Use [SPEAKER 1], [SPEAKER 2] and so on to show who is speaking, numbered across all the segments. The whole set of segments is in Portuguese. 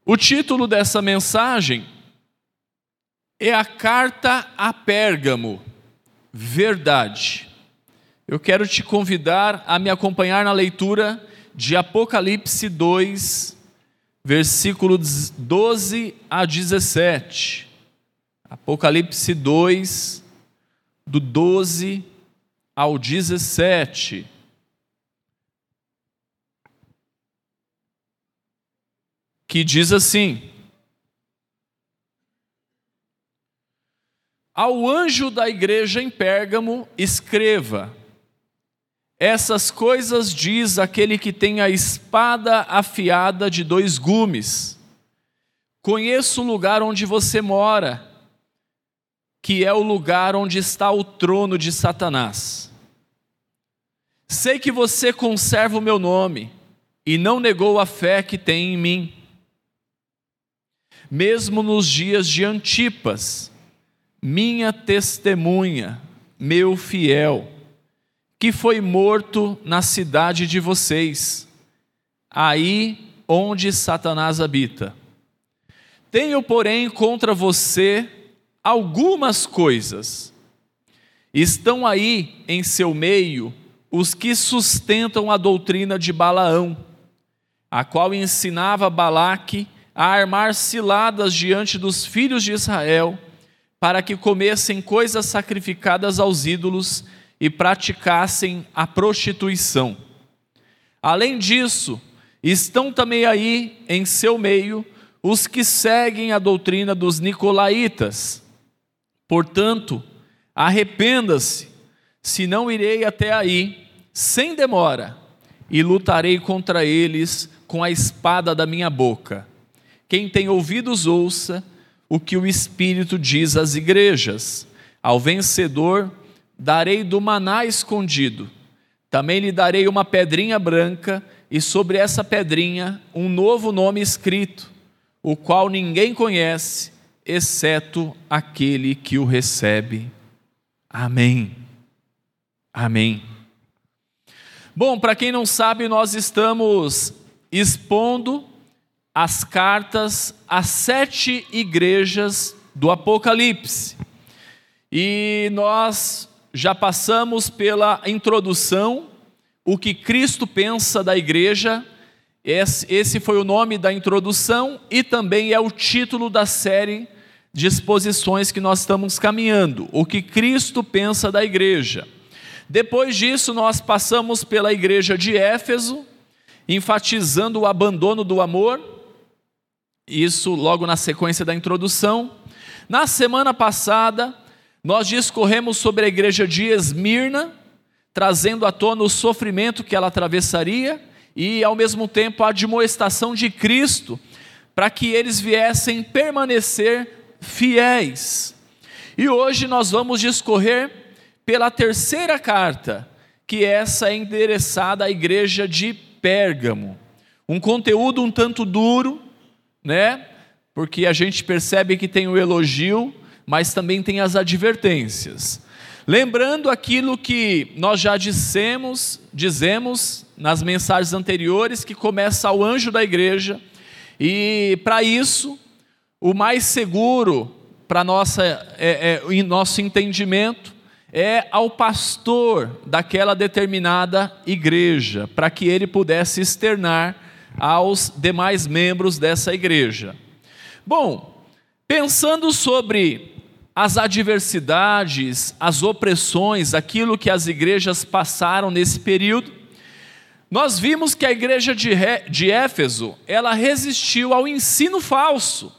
[SPEAKER 1] O título dessa mensagem é a Carta a Pérgamo, Verdade. Eu quero te convidar a me acompanhar na leitura de Apocalipse 2, versículos 12 a 17. Apocalipse 2, do 12 ao 17. Que diz assim: Ao anjo da igreja em Pérgamo, escreva: essas coisas diz aquele que tem a espada afiada de 2 gumes. Conheço o lugar onde você mora, que é o lugar onde está o trono de Satanás. Sei que você conserva o meu nome e não negou a fé que tem em mim. Mesmo nos dias de Antipas, minha testemunha, meu fiel, que foi morto na cidade de vocês, aí onde Satanás habita. Tenho, porém, contra você algumas coisas. Estão aí em seu meio os que sustentam a doutrina de Balaão, a qual ensinava Balaque a armar ciladas diante dos filhos de Israel, para que comessem coisas sacrificadas aos ídolos e praticassem a prostituição. Além disso, estão também aí em seu meio os que seguem a doutrina dos nicolaítas. Portanto, arrependa-se, senão irei até aí, sem demora, e lutarei contra eles com a espada da minha boca. Quem tem ouvidos, ouça o que o Espírito diz às igrejas. Ao vencedor darei do maná escondido. Também lhe darei uma pedrinha branca, e sobre essa pedrinha um novo nome escrito, o qual ninguém conhece, exceto aquele que o recebe. Amém. Amém. Bom, para quem não sabe, nós estamos expondo as cartas às 7 igrejas do Apocalipse. E nós já passamos pela introdução, o que Cristo pensa da igreja. Esse foi o nome da introdução e também é o título da série de exposições que nós estamos caminhando, o que Cristo pensa da igreja. Depois disso, nós passamos pela igreja de Éfeso, enfatizando o abandono do amor, isso logo na sequência da introdução. Na semana passada, nós discorremos sobre a igreja de Esmirna, trazendo à tona o sofrimento que ela atravessaria e, ao mesmo tempo, a admoestação de Cristo, para que eles viessem permanecer fiéis. E hoje nós vamos discorrer pela terceira carta, que essa é endereçada à igreja de Pérgamo. Um conteúdo um tanto duro, né? Porque a gente percebe que tem o elogio, mas também tem as advertências. Lembrando aquilo que nós já dizemos nas mensagens anteriores, que começa ao anjo da igreja, e para isso, o mais seguro para em nosso entendimento é ao pastor daquela determinada igreja, para que ele pudesse externar aos demais membros dessa igreja. Bom, pensando sobre as adversidades, as opressões, aquilo que as igrejas passaram nesse período, nós vimos que a igreja de Éfeso, ela resistiu ao ensino falso.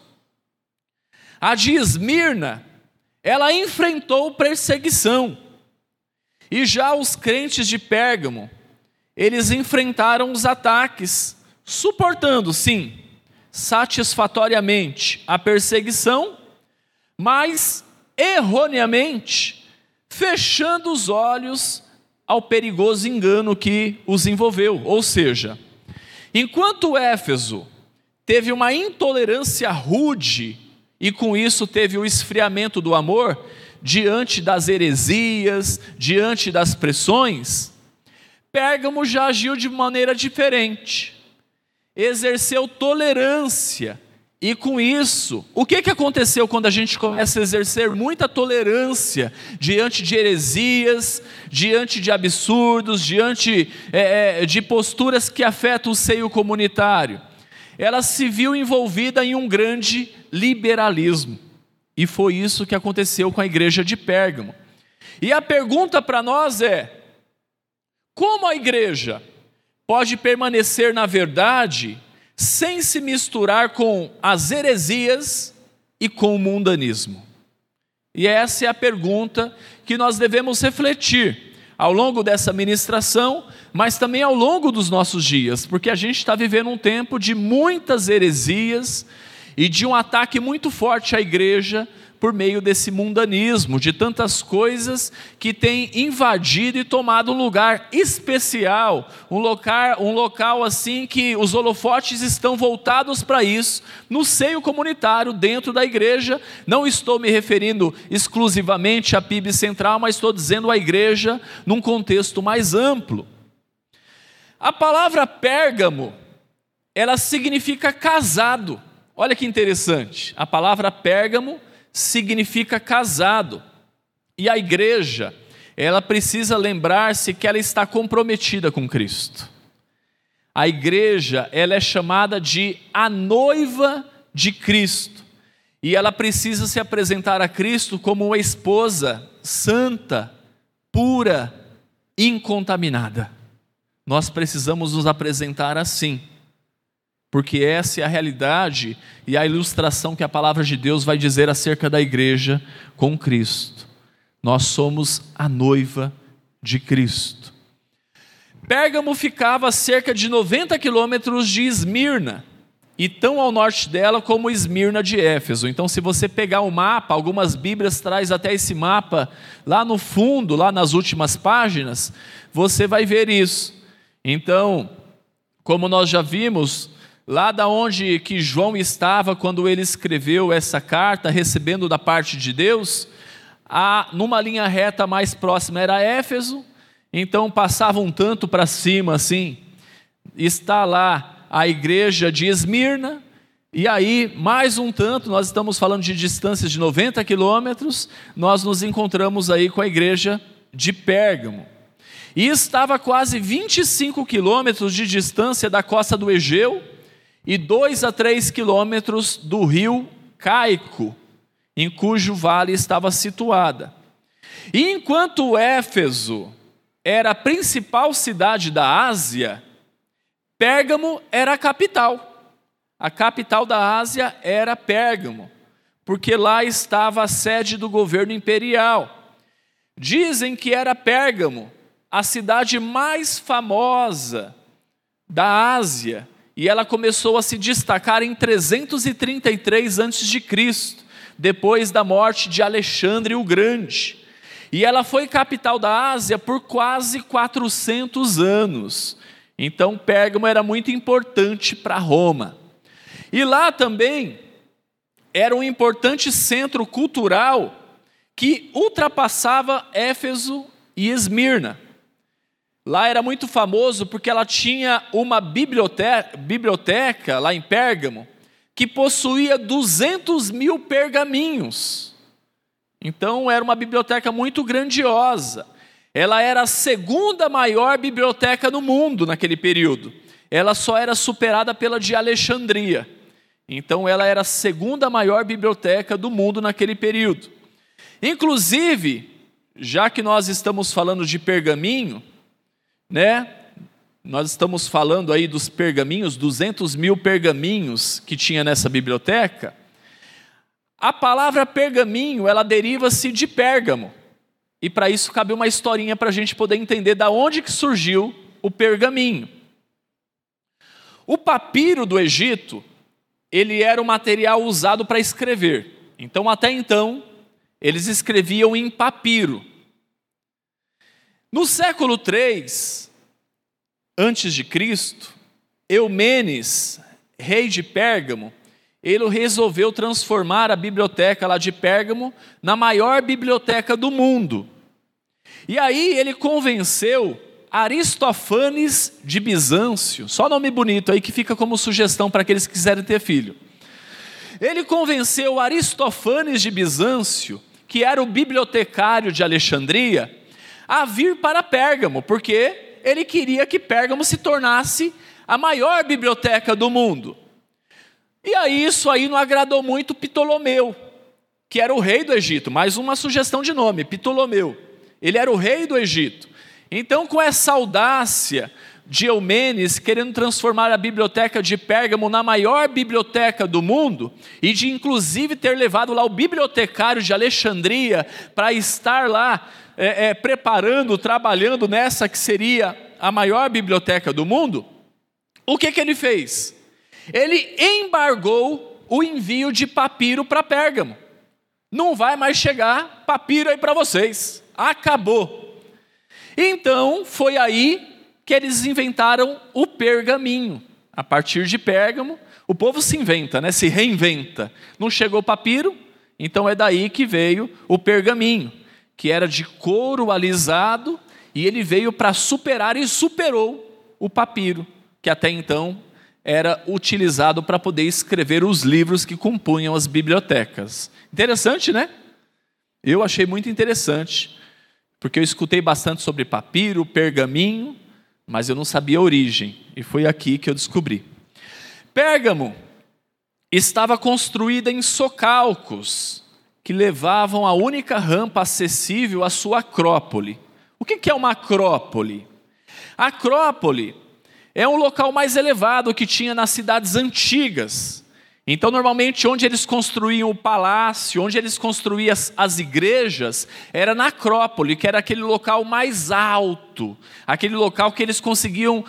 [SPEAKER 1] A de Esmirna, ela enfrentou perseguição. E já os crentes de Pérgamo, eles enfrentaram os ataques, suportando, sim, satisfatoriamente a perseguição, mas erroneamente fechando os olhos ao perigoso engano que os envolveu. Ou seja, enquanto Éfeso teve uma intolerância rude e com isso teve o esfriamento do amor diante das heresias, diante das pressões, Pérgamo já agiu de maneira diferente. Exerceu tolerância E com isso, o que aconteceu quando a gente começa a exercer muita tolerância diante de heresias, diante de absurdos, diante de posturas que afetam o seio comunitário? Ela se viu envolvida em um grande liberalismo. E foi isso que aconteceu com a igreja de Pérgamo. E a pergunta para nós é: como a igreja pode permanecer na verdade sem se misturar com as heresias e com o mundanismo? E essa é a pergunta que nós devemos refletir ao longo dessa ministração, mas também ao longo dos nossos dias, porque a gente está vivendo um tempo de muitas heresias e de um ataque muito forte à igreja por meio desse mundanismo, de tantas coisas que têm invadido e tomado um lugar especial, um local assim que os holofotes estão voltados para isso, no seio comunitário, dentro da igreja. Não estou me referindo exclusivamente à PIB Central, mas estou dizendo a igreja num contexto mais amplo. A palavra Pérgamo, ela significa casado. Olha que interessante, a palavra Pérgamo significa casado. E a igreja, ela precisa lembrar-se que ela está comprometida com Cristo. A igreja, ela é chamada de a noiva de Cristo. E ela precisa se apresentar a Cristo como uma esposa santa, pura, incontaminada. Nós precisamos nos apresentar assim, porque essa é a realidade e a ilustração que a palavra de Deus vai dizer acerca da igreja com Cristo. Nós somos a noiva de Cristo. Pérgamo ficava a cerca de 90 quilômetros de Esmirna, e tão ao norte dela como Esmirna de Éfeso. Então, se você pegar o mapa, algumas bíblias traz até esse mapa lá no fundo, lá nas últimas páginas, você vai ver isso. Então, como nós já vimos, lá da onde que João estava quando ele escreveu essa carta, recebendo da parte de Deus, numa linha reta mais próxima era Éfeso, então passava um tanto para cima assim, está lá a igreja de Esmirna, e aí mais um tanto, nós estamos falando de distâncias de 90 quilômetros, nós nos encontramos aí com a igreja de Pérgamo. E estava a quase 25 quilômetros de distância da costa do Egeu, e 2 a 3 quilômetros do rio Caico, em cujo vale estava situada. E enquanto Éfeso era a principal cidade da Ásia, Pérgamo era a capital. A capital da Ásia era Pérgamo, porque lá estava a sede do governo imperial. Dizem que era Pérgamo a cidade mais famosa da Ásia, e ela começou a se destacar em 333 a.C., depois da morte de Alexandre o Grande. E ela foi capital da Ásia por quase 400 anos. Então Pérgamo era muito importante para Roma. E lá também era um importante centro cultural que ultrapassava Éfeso e Esmirna. Lá era muito famoso porque ela tinha uma biblioteca lá em Pérgamo que possuía 200 mil pergaminhos. Então era uma biblioteca muito grandiosa. Ela era a segunda maior biblioteca no mundo naquele período. Ela só era superada pela de Alexandria. Então ela era a segunda maior biblioteca do mundo naquele período. Inclusive, já que nós estamos falando de pergaminho, né? Nós estamos falando aí dos pergaminhos, 200 mil pergaminhos que tinha nessa biblioteca. A palavra pergaminho, ela deriva-se de Pérgamo. E para isso cabe uma historinha para a gente poder entender da onde que surgiu o pergaminho. O papiro do Egito, ele era o material usado para escrever. Então, até então, eles escreviam em papiro. No século 3, antes de Cristo, Eumenes, rei de Pérgamo, ele resolveu transformar a biblioteca lá de Pérgamo na maior biblioteca do mundo. E aí ele convenceu Aristófanes de Bizâncio, só nome bonito aí que fica como sugestão para aqueles que quiserem ter filho. ele convenceu Aristófanes de Bizâncio, que era o bibliotecário de Alexandria, a vir para Pérgamo, porque ele queria que Pérgamo se tornasse a maior biblioteca do mundo. E aí isso aí não agradou muito Ptolomeu, que era o rei do Egito. Mais uma sugestão de nome, Ptolomeu. Ele era o rei do Egito. Então, com essa audácia de Eumenes, querendo transformar a biblioteca de Pérgamo na maior biblioteca do mundo, e de inclusive ter levado lá o bibliotecário de Alexandria para estar lá preparando, trabalhando nessa que seria a maior biblioteca do mundo, o que ele fez? Ele embargou o envio de papiro para Pérgamo. Não vai mais chegar papiro aí para vocês. Acabou. Então, foi aí que eles inventaram o pergaminho. A partir de Pérgamo, o povo se inventa, né? Se reinventa. Não chegou papiro, então é daí que veio o pergaminho, que era de couro alisado, e ele veio para superar e superou o papiro, que até então era utilizado para poder escrever os livros que compunham as bibliotecas. Interessante, né? Eu achei muito interessante, porque eu escutei bastante sobre papiro, pergaminho, mas eu não sabia a origem, e foi aqui que eu descobri. Pérgamo estava construída em socalcos, que levavam a única rampa acessível à sua acrópole. O que é uma acrópole? A acrópole é um local mais elevado que tinha nas cidades antigas. Então, normalmente, onde eles construíam o palácio, onde eles construíam as igrejas, era na Acrópole, que era aquele local mais alto, aquele local que eles conseguiam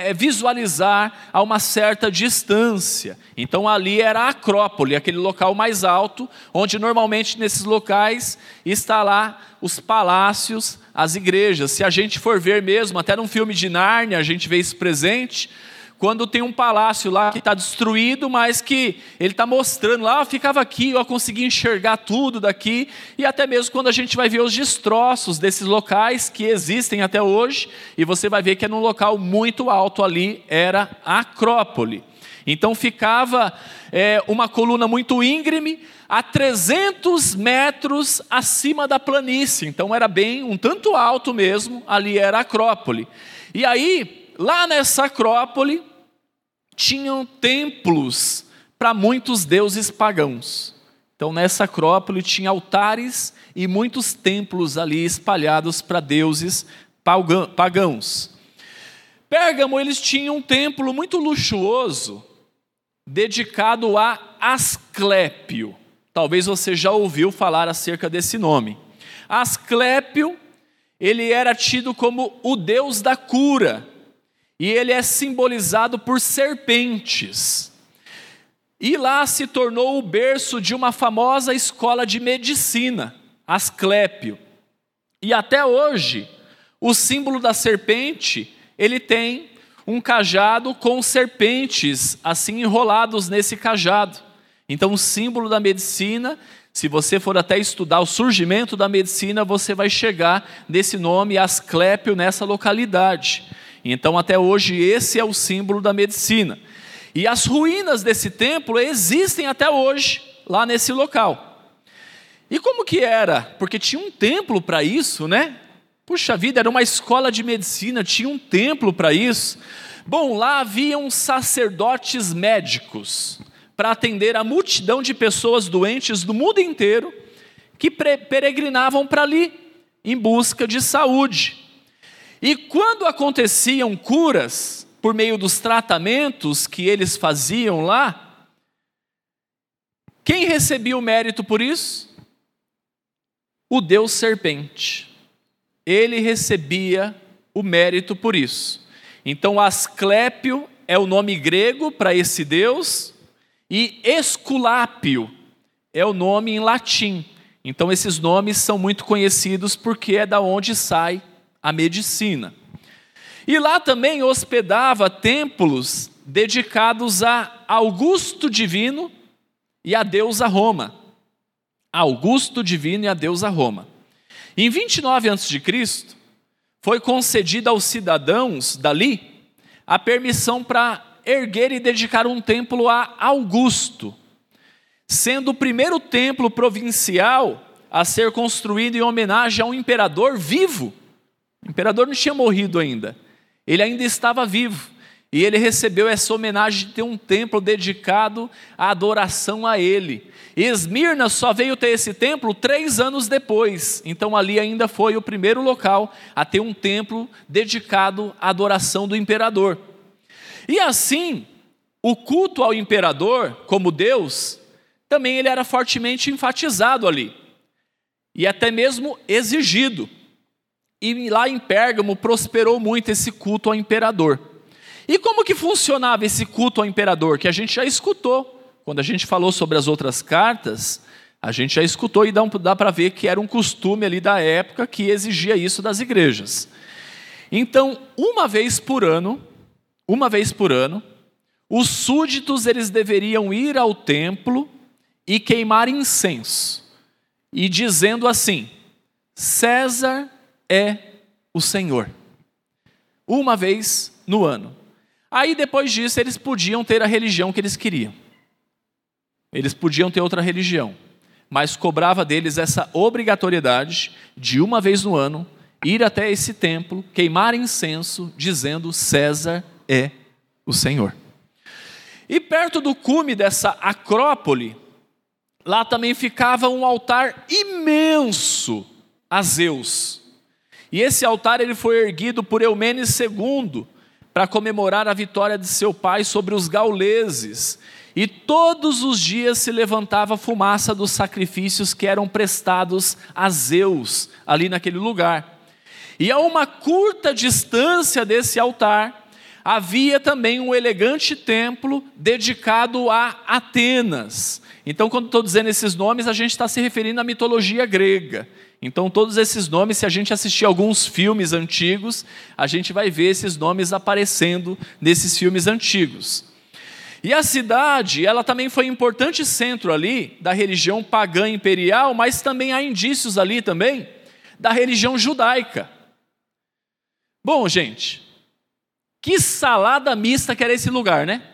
[SPEAKER 1] visualizar a uma certa distância. Então, ali era a Acrópole, aquele local mais alto, onde normalmente nesses locais está lá os palácios, as igrejas. Se a gente for ver mesmo, até num filme de Nárnia, a gente vê isso presente, quando tem um palácio lá que está destruído, mas que ele está mostrando lá, eu ficava aqui, eu consegui enxergar tudo daqui, e até mesmo quando a gente vai ver os destroços desses locais que existem até hoje, e você vai ver que é num local muito alto ali, era a Acrópole. Então ficava uma coluna muito íngreme, a 300 metros acima da planície, então era bem, um tanto alto mesmo, ali era a Acrópole. E aí, lá nessa Acrópole, tinham templos para muitos deuses pagãos. Então, nessa Acrópole tinha altares e muitos templos ali espalhados para deuses pagãos. Pérgamo, eles tinham um templo muito luxuoso, dedicado a Asclépio. Talvez você já ouviu falar acerca desse nome. Asclépio, ele era tido como o deus da cura, e ele é simbolizado por serpentes. E lá se tornou o berço de uma famosa escola de medicina, Asclépio. E até hoje, o símbolo da serpente, ele tem um cajado com serpentes assim enrolados nesse cajado. Então, o símbolo da medicina, se você for até estudar o surgimento da medicina, você vai chegar nesse nome Asclépio nessa localidade. Então, até hoje, esse é o símbolo da medicina. E as ruínas desse templo existem até hoje, lá nesse local. E como que era? Porque tinha um templo para isso, né? Puxa vida, era uma escola de medicina, tinha um templo para isso. Bom, lá haviam sacerdotes médicos para atender a multidão de pessoas doentes do mundo inteiro que peregrinavam para ali em busca de saúde. E quando aconteciam curas por meio dos tratamentos que eles faziam lá, quem recebia o mérito por isso? O deus serpente. Ele recebia o mérito por isso. Então, Asclépio é o nome grego para esse deus, e Esculápio é o nome em latim. Então, esses nomes são muito conhecidos porque é da onde sai a medicina. E lá também hospedava templos dedicados a Augusto Divino e a deusa Roma. Augusto Divino e a deusa Roma. Em 29 a.C., foi concedida aos cidadãos dali a permissão para erguer e dedicar um templo a Augusto. sendo o primeiro templo provincial a ser construído em homenagem a um imperador vivo. O imperador não tinha morrido ainda, ele ainda estava vivo. E ele recebeu essa homenagem de ter um templo dedicado à adoração a ele. E Esmirna só veio ter esse templo 3 anos depois. Então ali ainda foi o primeiro local a ter um templo dedicado à adoração do imperador. E assim, o culto ao imperador como Deus, também ele era fortemente enfatizado ali. E até mesmo exigido. E lá em Pérgamo prosperou muito esse culto ao imperador. E como que funcionava esse culto ao imperador? Que a gente já escutou. Quando a gente falou sobre as outras cartas, a gente já escutou e dá para ver que era um costume ali da época que exigia isso das igrejas. Então, uma vez por ano, os súditos eles deveriam ir ao templo e queimar incenso. E dizendo assim: César é o Senhor. Uma vez no ano. Aí depois disso eles podiam ter a religião que eles queriam. Eles podiam ter outra religião. Mas cobrava deles essa obrigatoriedade de uma vez no ano ir até esse templo, queimar incenso, dizendo César é o Senhor. E perto do cume dessa acrópole, lá também ficava um altar imenso a Zeus. E esse altar ele foi erguido por Eumenes II para comemorar a vitória de seu pai sobre os gauleses. E todos os dias se levantava fumaça dos sacrifícios que eram prestados a Zeus, ali naquele lugar. E a uma curta distância desse altar, havia também um elegante templo dedicado a Atenas. Então, quando estou dizendo esses nomes, a gente está se referindo à mitologia grega. Então, todos esses nomes, se a gente assistir alguns filmes antigos, a gente vai ver esses nomes aparecendo nesses filmes antigos. E a cidade, ela também foi um importante centro ali da religião pagã imperial, mas também há indícios ali também da religião judaica. Bom, gente, que salada mista que era esse lugar, né?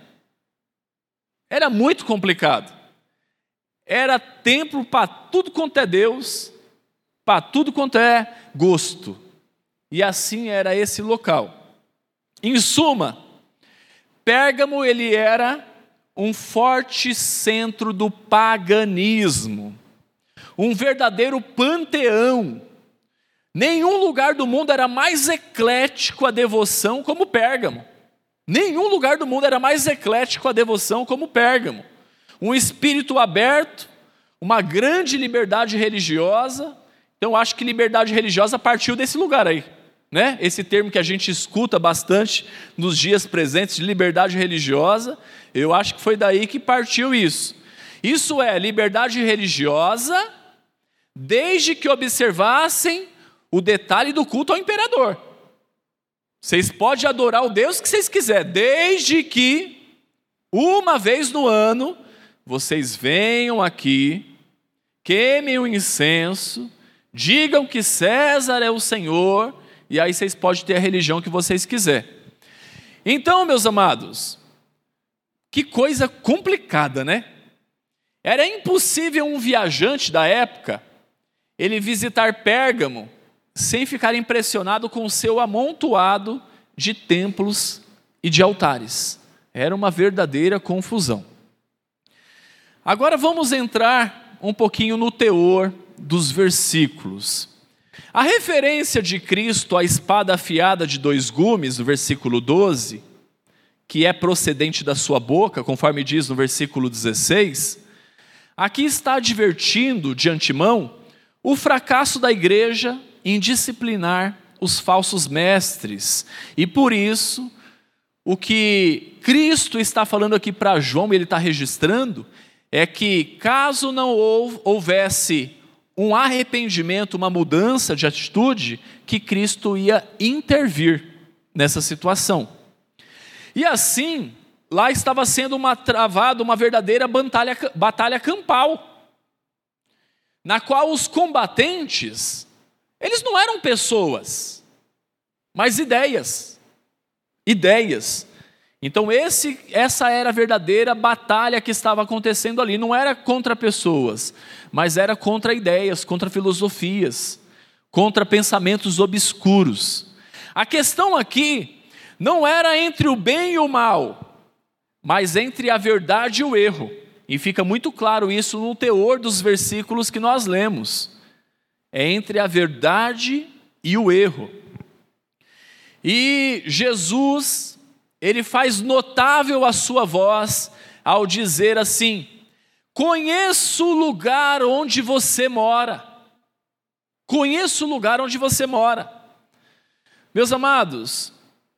[SPEAKER 1] Era muito complicado. Era templo para tudo quanto é Deus, para tudo quanto é gosto. E assim era esse local. Em suma, Pérgamo ele era um forte centro do paganismo, um verdadeiro panteão. Nenhum lugar do mundo era mais eclético à devoção como Pérgamo. Nenhum lugar do mundo era mais eclético à devoção como Pérgamo. Um espírito aberto, uma grande liberdade religiosa. Então, eu acho que liberdade religiosa partiu desse lugar aí, né? Esse termo que a gente escuta bastante nos dias presentes de liberdade religiosa, eu acho que foi daí que partiu isso. Isso é liberdade religiosa, desde que observassem o detalhe do culto ao imperador. Vocês podem adorar o Deus que vocês quiserem, desde que uma vez no ano vocês venham aqui, queimem o incenso, digam que César é o Senhor, e aí vocês podem ter a religião que vocês quiserem. Então, meus amados, que coisa complicada, né? Era impossível um viajante da época ele visitar Pérgamo sem ficar impressionado com o seu amontoado de templos e de altares. Era uma verdadeira confusão. Agora vamos entrar um pouquinho no teor dos versículos. A referência de Cristo à espada afiada de 2 gumes, no versículo 12, que é procedente da sua boca, conforme diz no versículo 16, aqui está advertindo de antemão o fracasso da igreja em disciplinar os falsos mestres. E por isso, o que Cristo está falando aqui para João, ele está registrando, é que caso não houvesse um arrependimento, uma mudança de atitude, que Cristo ia intervir nessa situação. E assim, lá estava sendo travada uma verdadeira batalha campal, na qual os combatentes, eles não eram pessoas, mas ideias. Então essa era a verdadeira batalha que estava acontecendo ali. Não era contra pessoas, mas era contra ideias, contra filosofias, contra pensamentos obscuros. A questão aqui não era entre o bem e o mal, mas entre a verdade e o erro. E fica muito claro isso no teor dos versículos que nós lemos. É entre a verdade e o erro. E Jesus, ele faz notável a sua voz ao dizer assim: conheço o lugar onde você mora. Conheço o lugar onde você mora. Meus amados,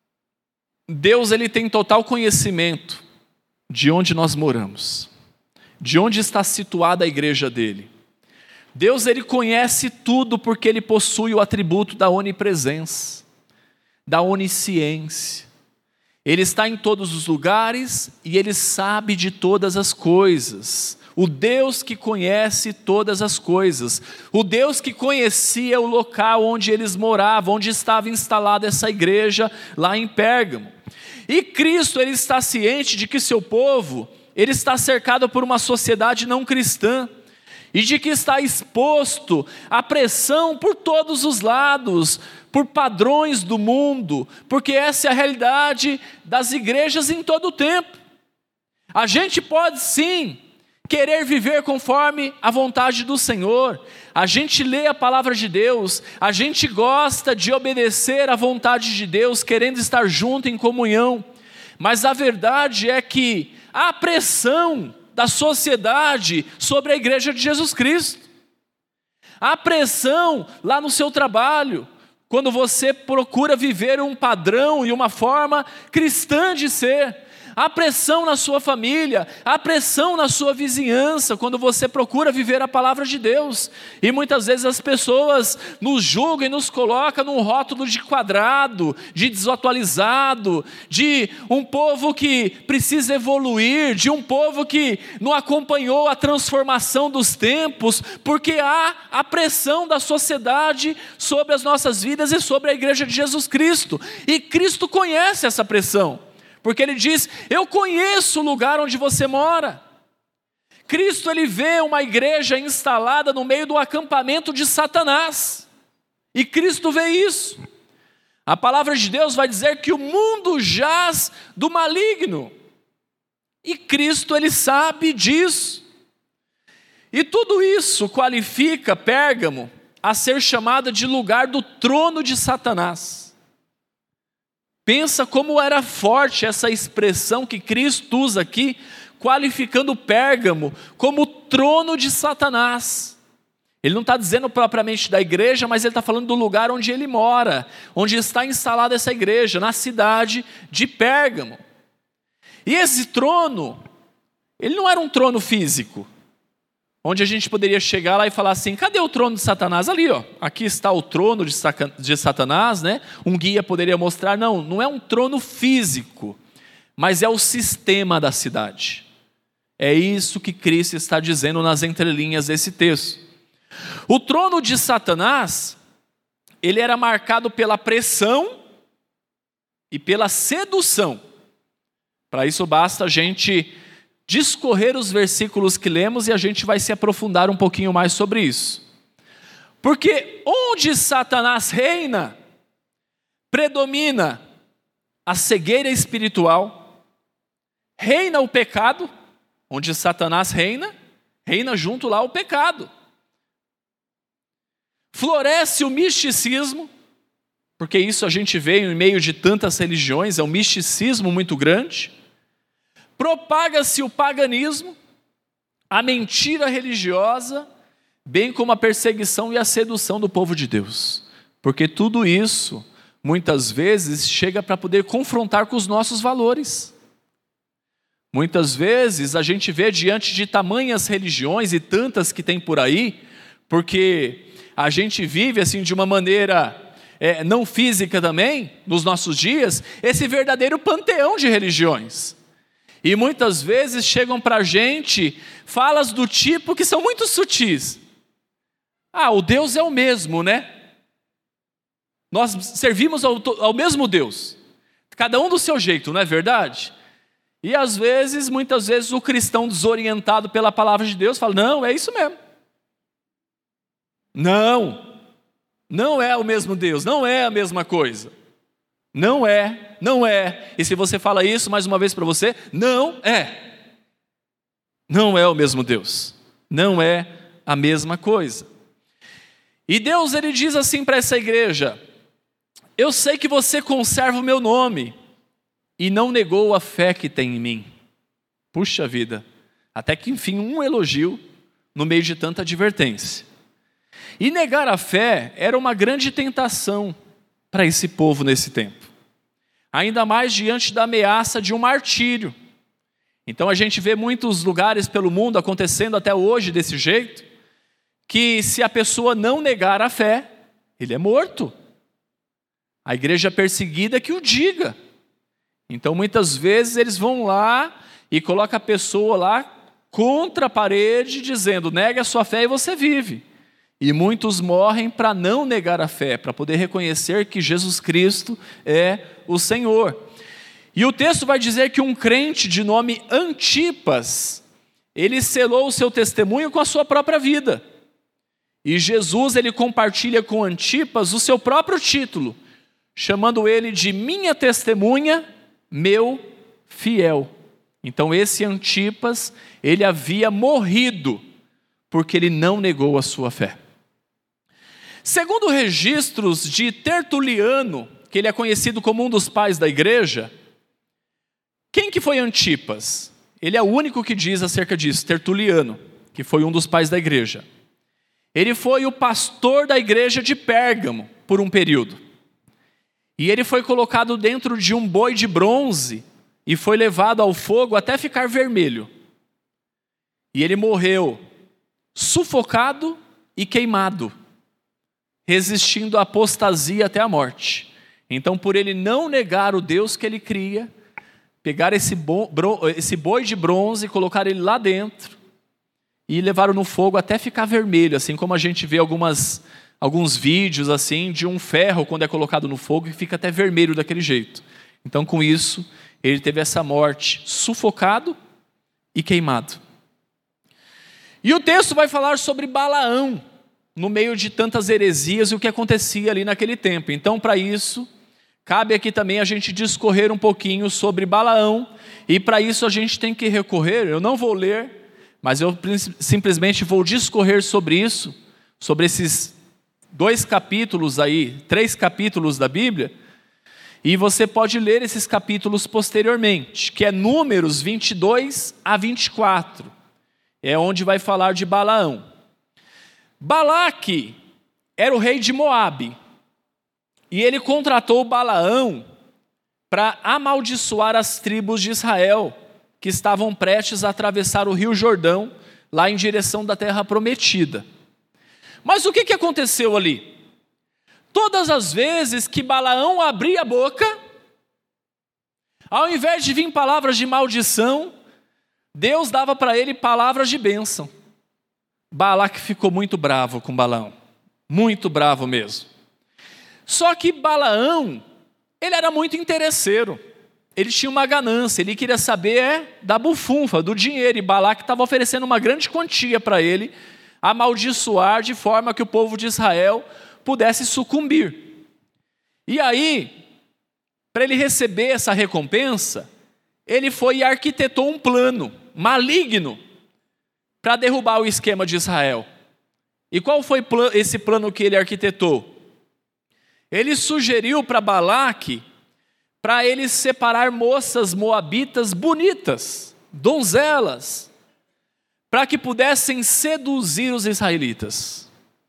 [SPEAKER 1] Deus, ele tem total conhecimento de onde nós moramos, de onde está situada a igreja dele. Deus, ele conhece tudo porque ele possui o atributo da onipresença, da onisciência. Ele está em todos os lugares e ele sabe de todas as coisas. O Deus que conhece todas as coisas. O Deus que conhecia o local onde eles moravam, onde estava instalada essa igreja lá em Pérgamo. E Cristo, ele está ciente de que seu povo, ele está cercado por uma sociedade não cristã. E de que está exposto à pressão por todos os lados, por padrões do mundo, porque essa é a realidade das igrejas em todo o tempo. A gente pode sim querer viver conforme a vontade do Senhor, a gente lê a palavra de Deus, a gente gosta de obedecer à vontade de Deus, querendo estar junto em comunhão, mas a verdade é que a pressão da sociedade sobre a igreja de Jesus Cristo, a pressão lá no seu trabalho, quando você procura viver um padrão e uma forma cristã de ser, a pressão na sua família, a pressão na sua vizinhança, quando você procura viver a palavra de Deus, e muitas vezes as pessoas nos julgam e nos colocam num rótulo de quadrado, de desatualizado, de um povo que precisa evoluir, de um povo que não acompanhou a transformação dos tempos, porque há a pressão da sociedade sobre as nossas vidas e sobre a igreja de Jesus Cristo, e Cristo conhece essa pressão, porque ele diz: eu conheço o lugar onde você mora. Cristo, ele vê uma igreja instalada no meio do acampamento de Satanás. E Cristo vê isso. A palavra de Deus vai dizer que o mundo jaz do maligno. E Cristo, ele sabe disso. E tudo isso qualifica Pérgamo a ser chamada de lugar do trono de Satanás. Pensa como era forte essa expressão que Cristo usa aqui, qualificando Pérgamo como trono de Satanás. Ele não está dizendo propriamente da igreja, mas ele está falando do lugar onde ele mora, onde está instalada essa igreja, na cidade de Pérgamo. E esse trono, ele não era um trono físico, onde a gente poderia chegar lá e falar assim: cadê o trono de Satanás? Ali, ó, aqui está o trono de Satanás, né? Um guia poderia mostrar. Não, não é um trono físico, mas é o sistema da cidade. É isso que Cristo está dizendo nas entrelinhas desse texto. O trono de Satanás, ele era marcado pela pressão e pela sedução. Para isso basta a gente discorrer os versículos que lemos e a gente vai se aprofundar um pouquinho mais sobre isso. Porque onde Satanás reina, predomina a cegueira espiritual, reina o pecado. Onde Satanás reina, reina junto lá o pecado. Floresce o misticismo, porque isso a gente vê em meio de tantas religiões, é um misticismo muito grande. Propaga-se o paganismo, a mentira religiosa, bem como a perseguição e a sedução do povo de Deus. Porque tudo isso, muitas vezes, chega para poder confrontar com os nossos valores. Muitas vezes a gente vê diante de tamanhas religiões e tantas que tem por aí, porque a gente vive assim de uma maneira não física também, nos nossos dias, esse verdadeiro panteão de religiões. E muitas vezes chegam para a gente falas do tipo que são muito sutis. Ah, o Deus é o mesmo, né? Nós servimos ao mesmo Deus. Cada um do seu jeito, não é verdade? E às vezes, muitas vezes, o cristão desorientado pela palavra de Deus fala, não, é isso mesmo. Não é o mesmo Deus, não é a mesma coisa. Não é. E se você fala isso mais uma vez para você, não é. Não é o mesmo Deus. Não é a mesma coisa. E Deus, ele diz assim para essa igreja, eu sei que você conserva o meu nome e não negou a fé que tem em mim. Puxa vida, até que enfim um elogio no meio de tanta advertência. E negar a fé era uma grande tentação para esse povo nesse tempo. Ainda mais diante da ameaça de um martírio. Então a gente vê muitos lugares pelo mundo acontecendo até hoje desse jeito, que se a pessoa não negar a fé, ele é morto. A igreja perseguida que o diga. Então muitas vezes eles vão lá e colocam a pessoa lá contra a parede, dizendo, negue a sua fé e você vive. E muitos morrem para não negar a fé, para poder reconhecer que Jesus Cristo é o Senhor. E o texto vai dizer que um crente de nome Antipas, ele selou o seu testemunho com a sua própria vida. E Jesus, ele compartilha com Antipas o seu próprio título, chamando ele de minha testemunha, meu fiel. Então esse Antipas, ele havia morrido, porque ele não negou a sua fé. Segundo registros de Tertuliano, que ele é conhecido como um dos pais da igreja, quem que foi Antipas? Ele é o único que diz acerca disso, Tertuliano, que foi um dos pais da igreja. Ele foi o pastor da igreja de Pérgamo por um período. E ele foi colocado dentro de um boi de bronze e foi levado ao fogo até ficar vermelho. E ele morreu sufocado e queimado, resistindo à apostasia até a morte. Então, por ele não negar o Deus que ele cria, pegaram esse boi de bronze e colocaram ele lá dentro e levaram no fogo até ficar vermelho, assim como a gente vê alguns vídeos assim de um ferro quando é colocado no fogo e fica até vermelho daquele jeito. Então, com isso, ele teve essa morte sufocado e queimado. E o texto vai falar sobre Balaão, no meio de tantas heresias e o que acontecia ali naquele tempo. Então, para isso, cabe aqui também a gente discorrer um pouquinho sobre Balaão, e para isso a gente tem que recorrer, eu não vou ler, mas eu simplesmente vou discorrer sobre isso, sobre esses 3 capítulos da Bíblia, e você pode ler esses capítulos posteriormente, que é Números 22 a 24, é onde vai falar de Balaão. Balaque era o rei de Moabe, e ele contratou Balaão para amaldiçoar as tribos de Israel, que estavam prestes a atravessar o rio Jordão, lá em direção da terra prometida. Mas o que aconteceu ali? Todas as vezes que Balaão abria a boca, ao invés de vir palavras de maldição, Deus dava para ele palavras de bênção. Balaque ficou muito bravo com Balaão, muito bravo mesmo. Só que Balaão, ele era muito interesseiro, ele tinha uma ganância, ele queria saber da bufunfa, do dinheiro, e Balaque estava oferecendo uma grande quantia para ele, amaldiçoar de forma que o povo de Israel pudesse sucumbir. E aí, para ele receber essa recompensa, ele foi e arquitetou um plano maligno para derrubar o esquema de Israel. E qual foi esse plano que ele arquitetou? Ele sugeriu para Balaque, para ele separar moças moabitas bonitas, donzelas, para que pudessem seduzir os israelitas.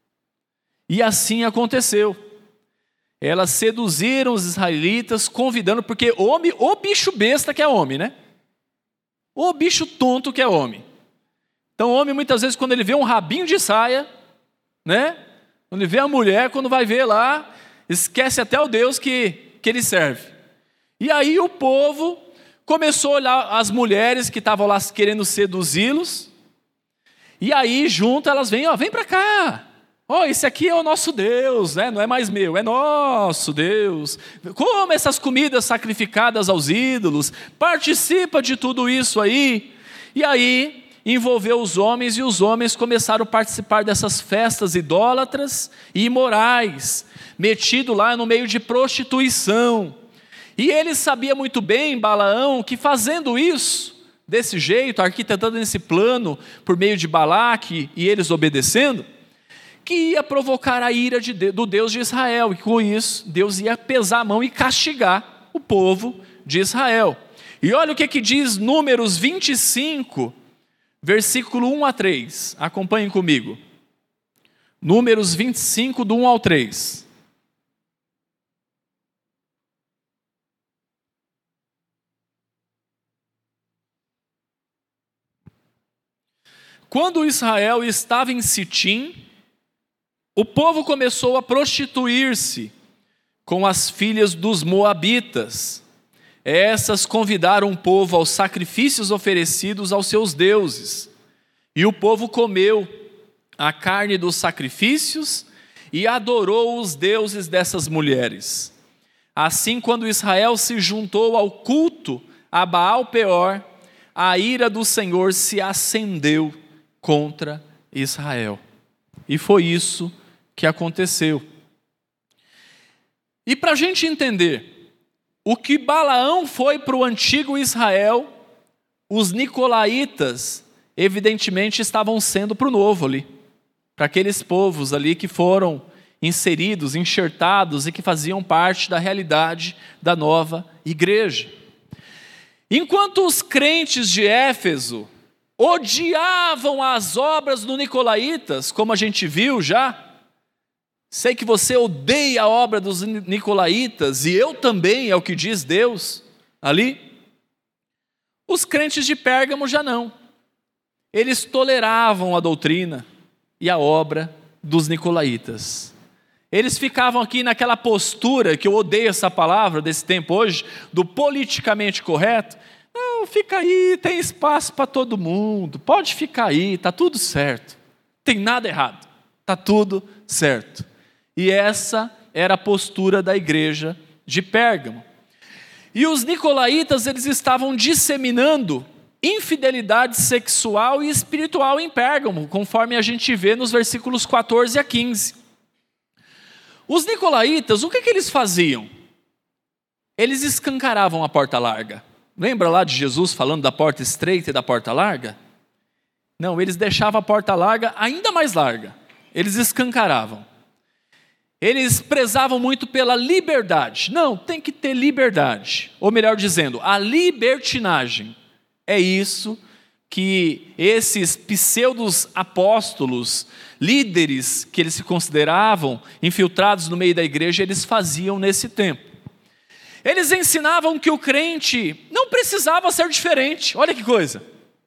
[SPEAKER 1] E assim aconteceu. Elas seduziram os israelitas, convidando, porque homem, o bicho besta que é homem, né? O bicho tonto que é homem. Então, o homem, muitas vezes, quando ele vê um rabinho de saia, né? Quando ele vê a mulher, quando vai ver lá, esquece até o Deus que ele serve. E aí o povo começou a olhar as mulheres que estavam lá querendo seduzi-los, e aí junto elas vêm, vem para cá, Esse aqui é o nosso Deus, né? Não é mais meu, é nosso Deus. Coma essas comidas sacrificadas aos ídolos, participa de tudo isso aí. E aí envolveu os homens, e os homens começaram a participar dessas festas idólatras e imorais, metido lá no meio de prostituição. E ele sabia muito bem, Balaão, que fazendo isso, desse jeito, arquitetando esse plano por meio de Balaque e eles obedecendo, que ia provocar a ira do Deus de Israel, e com isso Deus ia pesar a mão e castigar o povo de Israel. E olha o que diz Números 25, versículo 1 a 3, acompanhem comigo. Números 25, do 1 ao 3. Quando Israel estava em Sitim, o povo começou a prostituir-se com as filhas dos moabitas. Essas convidaram o povo aos sacrifícios oferecidos aos seus deuses. E o povo comeu a carne dos sacrifícios e adorou os deuses dessas mulheres. Assim, quando Israel se juntou ao culto a Baal-peor, a ira do Senhor se acendeu contra Israel. E foi isso que aconteceu. E para a gente entender o que Balaão foi para o antigo Israel, os nicolaítas evidentemente estavam sendo para o novo ali, para aqueles povos ali que foram inseridos, enxertados e que faziam parte da realidade da nova igreja. Enquanto os crentes de Éfeso odiavam as obras do nicolaítas, como a gente viu já, sei que você odeia a obra dos nicolaítas, e eu também, é o que diz Deus ali. Os crentes de Pérgamo já não. Eles toleravam a doutrina e a obra dos nicolaítas. Eles ficavam aqui naquela postura, que eu odeio essa palavra desse tempo hoje, do politicamente correto. Não, fica aí, tem espaço para todo mundo, pode ficar aí, está tudo certo. Tem nada errado, está tudo certo. E essa era a postura da igreja de Pérgamo. E os nicolaítas, eles estavam disseminando infidelidade sexual e espiritual em Pérgamo, conforme a gente vê nos versículos 14 a 15. Os nicolaítas, o que eles faziam? Eles escancaravam a porta larga. Lembra lá de Jesus falando da porta estreita e da porta larga? Não, eles deixavam a porta larga ainda mais larga. Eles escancaravam. Eles prezavam muito pela liberdade. Não, tem que ter liberdade. Ou melhor dizendo, a libertinagem. É isso que esses pseudos apóstolos, líderes que eles se consideravam infiltrados no meio da igreja, eles faziam nesse tempo. Eles ensinavam que o crente não precisava ser diferente. Olha que coisa.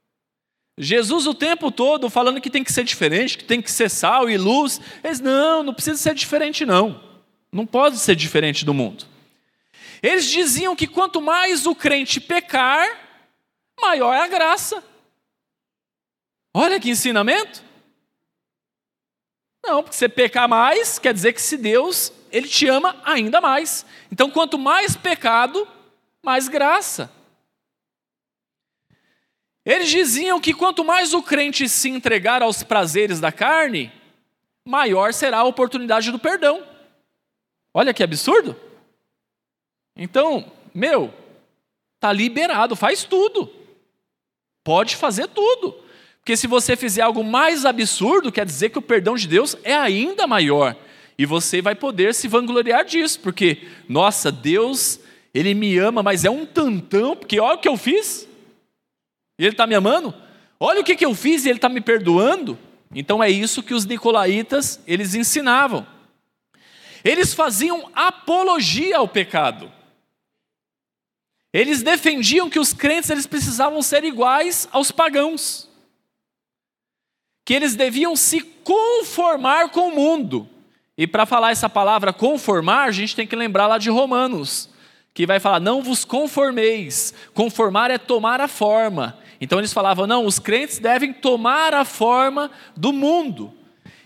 [SPEAKER 1] Jesus o tempo todo falando que tem que ser diferente, que tem que ser sal e luz. Eles, não precisa ser diferente não. Não pode ser diferente do mundo. Eles diziam que quanto mais o crente pecar, maior é a graça. Olha que ensinamento. Não, porque você pecar mais, quer dizer que se Deus, Ele te ama ainda mais. Então quanto mais pecado, mais graça. Eles diziam que quanto mais o crente se entregar aos prazeres da carne, maior será a oportunidade do perdão. Olha que absurdo. Então, está liberado, faz tudo. Pode fazer tudo. Porque se você fizer algo mais absurdo, quer dizer que o perdão de Deus é ainda maior. E você vai poder se vangloriar disso. Porque, nossa, Deus, Ele me ama, mas é um tantão, porque olha o que eu fiz. E Ele está me amando? Olha o que eu fiz e Ele está me perdoando? Então é isso que os nicolaítas, eles ensinavam. Eles faziam apologia ao pecado. Eles defendiam que os crentes eles precisavam ser iguais aos pagãos. Que eles deviam se conformar com o mundo. E para falar essa palavra conformar, a gente tem que lembrar lá de Romanos, que vai falar, não vos conformeis. Conformar é tomar a forma. Então eles falavam, não, os crentes devem tomar a forma do mundo.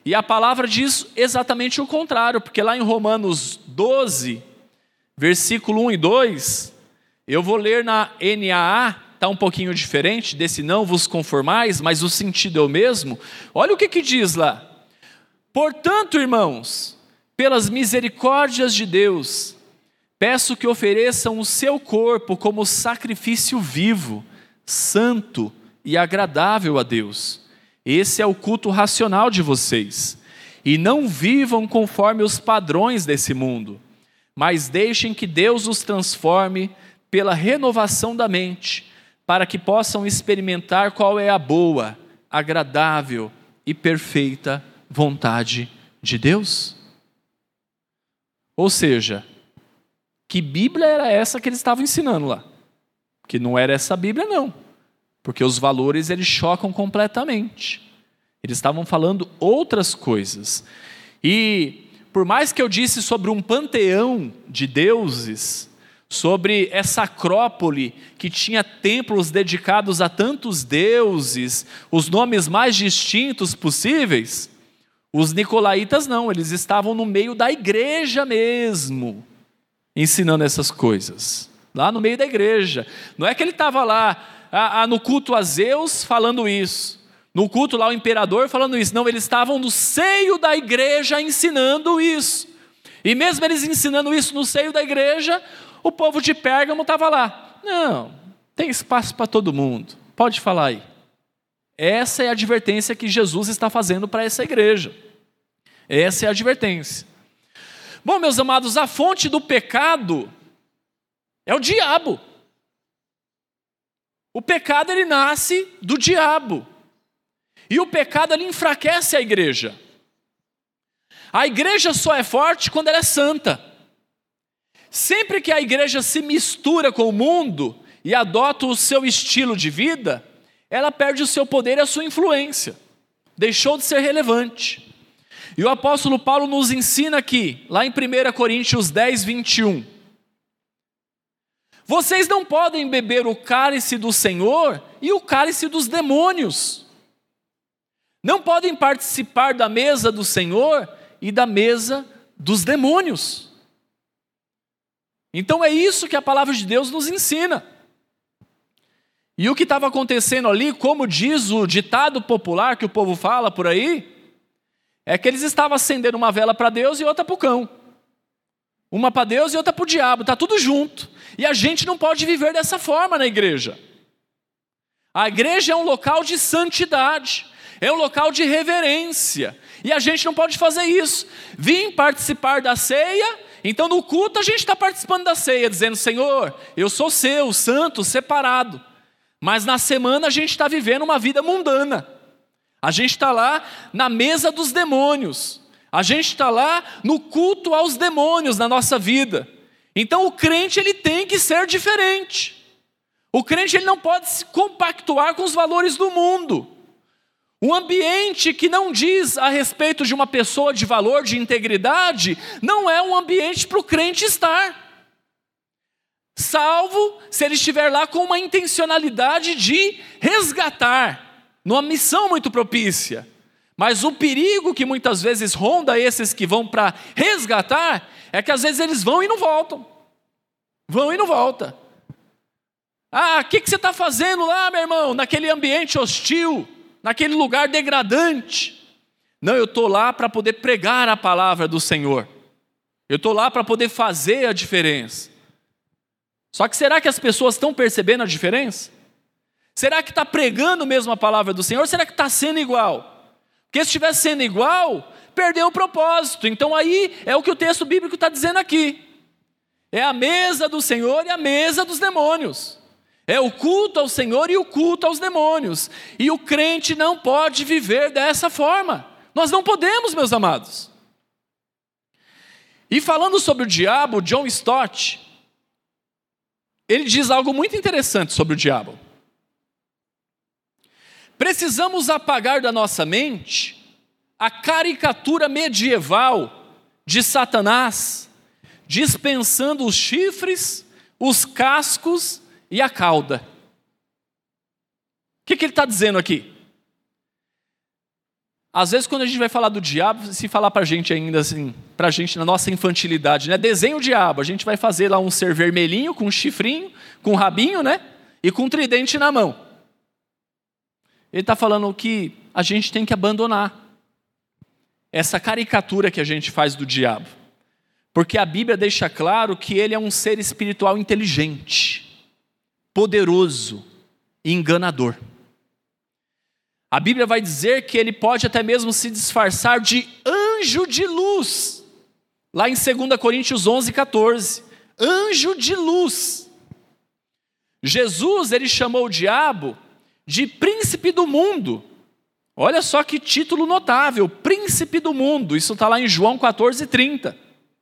[SPEAKER 1] E a palavra diz exatamente o contrário, porque lá em Romanos 12, versículo 1 e 2, eu vou ler na NAA, está um pouquinho diferente desse não vos conformais, mas o sentido é o mesmo. Olha o que diz lá. Portanto, irmãos, pelas misericórdias de Deus, peço que ofereçam o seu corpo como sacrifício vivo, santo e agradável a Deus. Esse é o culto racional de vocês. E não vivam conforme os padrões desse mundo, mas deixem que Deus os transforme pela renovação da mente, para que possam experimentar qual é a boa, agradável e perfeita vontade de Deus. Ou seja, que Bíblia era essa que eles estavam ensinando lá? Que não era essa Bíblia não, porque os valores eles chocam completamente. Eles estavam falando outras coisas. E por mais que eu disse sobre um panteão de deuses, sobre essa acrópole que tinha templos dedicados a tantos deuses, os nomes mais distintos possíveis, os nicolaítas não, eles estavam no meio da igreja mesmo, ensinando essas coisas, lá no meio da igreja. Não é que ele estava lá no culto a Zeus falando isso, no culto lá o imperador falando isso, não, eles estavam no seio da igreja ensinando isso, e mesmo eles ensinando isso no seio da igreja, o povo de Pérgamo estava lá. Não, tem espaço para todo mundo, pode falar aí. Essa é a advertência que Jesus está fazendo para essa igreja. Essa é a advertência. Bom, meus amados, a fonte do pecado é o diabo. O pecado ele nasce do diabo. E o pecado ele enfraquece a igreja. A igreja só é forte quando ela é santa. Sempre que a igreja se mistura com o mundo e adota o seu estilo de vida, ela perde o seu poder e a sua influência. Deixou de ser relevante. E o apóstolo Paulo nos ensina aqui, lá em 1 Coríntios 10, 21. Vocês não podem beber o cálice do Senhor e o cálice dos demônios. Não podem participar da mesa do Senhor e da mesa dos demônios. Então é isso que a palavra de Deus nos ensina. E o que estava acontecendo ali, como diz o ditado popular que o povo fala por aí, é que eles estavam acendendo uma vela para Deus e outra para o cão. Uma para Deus e outra para o diabo, está tudo junto. E a gente não pode viver dessa forma na igreja. A igreja é um local de santidade, é um local de reverência. E a gente não pode fazer isso. Vim participar da ceia, então no culto a gente está participando da ceia, dizendo, Senhor, eu sou seu, santo, separado. Mas na semana a gente está vivendo uma vida mundana. A gente está lá na mesa dos demônios. A gente está lá no culto aos demônios na nossa vida. Então o crente ele tem que ser diferente. O crente ele não pode se compactuar com os valores do mundo. Um ambiente que não diz a respeito de uma pessoa de valor, de integridade, não é um ambiente para o crente estar. Salvo se ele estiver lá com uma intencionalidade de resgatar, numa missão muito propícia. Mas o perigo que muitas vezes ronda esses que vão para resgatar, é que às vezes eles vão e não voltam. Vão e não voltam. O que você está fazendo lá, meu irmão? Naquele ambiente hostil, naquele lugar degradante. Não, eu estou lá para poder pregar a palavra do Senhor. Eu estou lá para poder fazer a diferença. Só que será que as pessoas estão percebendo a diferença? Será que está pregando mesmo a palavra do Senhor? Ou será que está sendo igual? Porque se estiver sendo igual, perdeu o propósito. Então aí é o que o texto bíblico está dizendo aqui. É a mesa do Senhor e a mesa dos demônios. É o culto ao Senhor e o culto aos demônios. E o crente não pode viver dessa forma. Nós não podemos, meus amados. E falando sobre o diabo, John Stott, ele diz algo muito interessante sobre o diabo. Precisamos apagar da nossa mente a caricatura medieval de Satanás, dispensando os chifres, os cascos e a cauda. O que ele está dizendo aqui? Às vezes quando a gente vai falar do diabo, se falar para a gente ainda assim, para a gente na nossa infantilidade, né? Desenha o diabo, a gente vai fazer lá um ser vermelhinho, com um chifrinho, com um rabinho, né? E com um tridente na mão. Ele está falando que a gente tem que abandonar essa caricatura que a gente faz do diabo. Porque a Bíblia deixa claro que ele é um ser espiritual inteligente, poderoso e enganador. A Bíblia vai dizer que ele pode até mesmo se disfarçar de anjo de luz. Lá em 2 Coríntios 11:14. Anjo de luz. Jesus, ele chamou o diabo de príncipe do mundo. Olha só que título notável, príncipe do mundo. Isso está lá em João 14:30.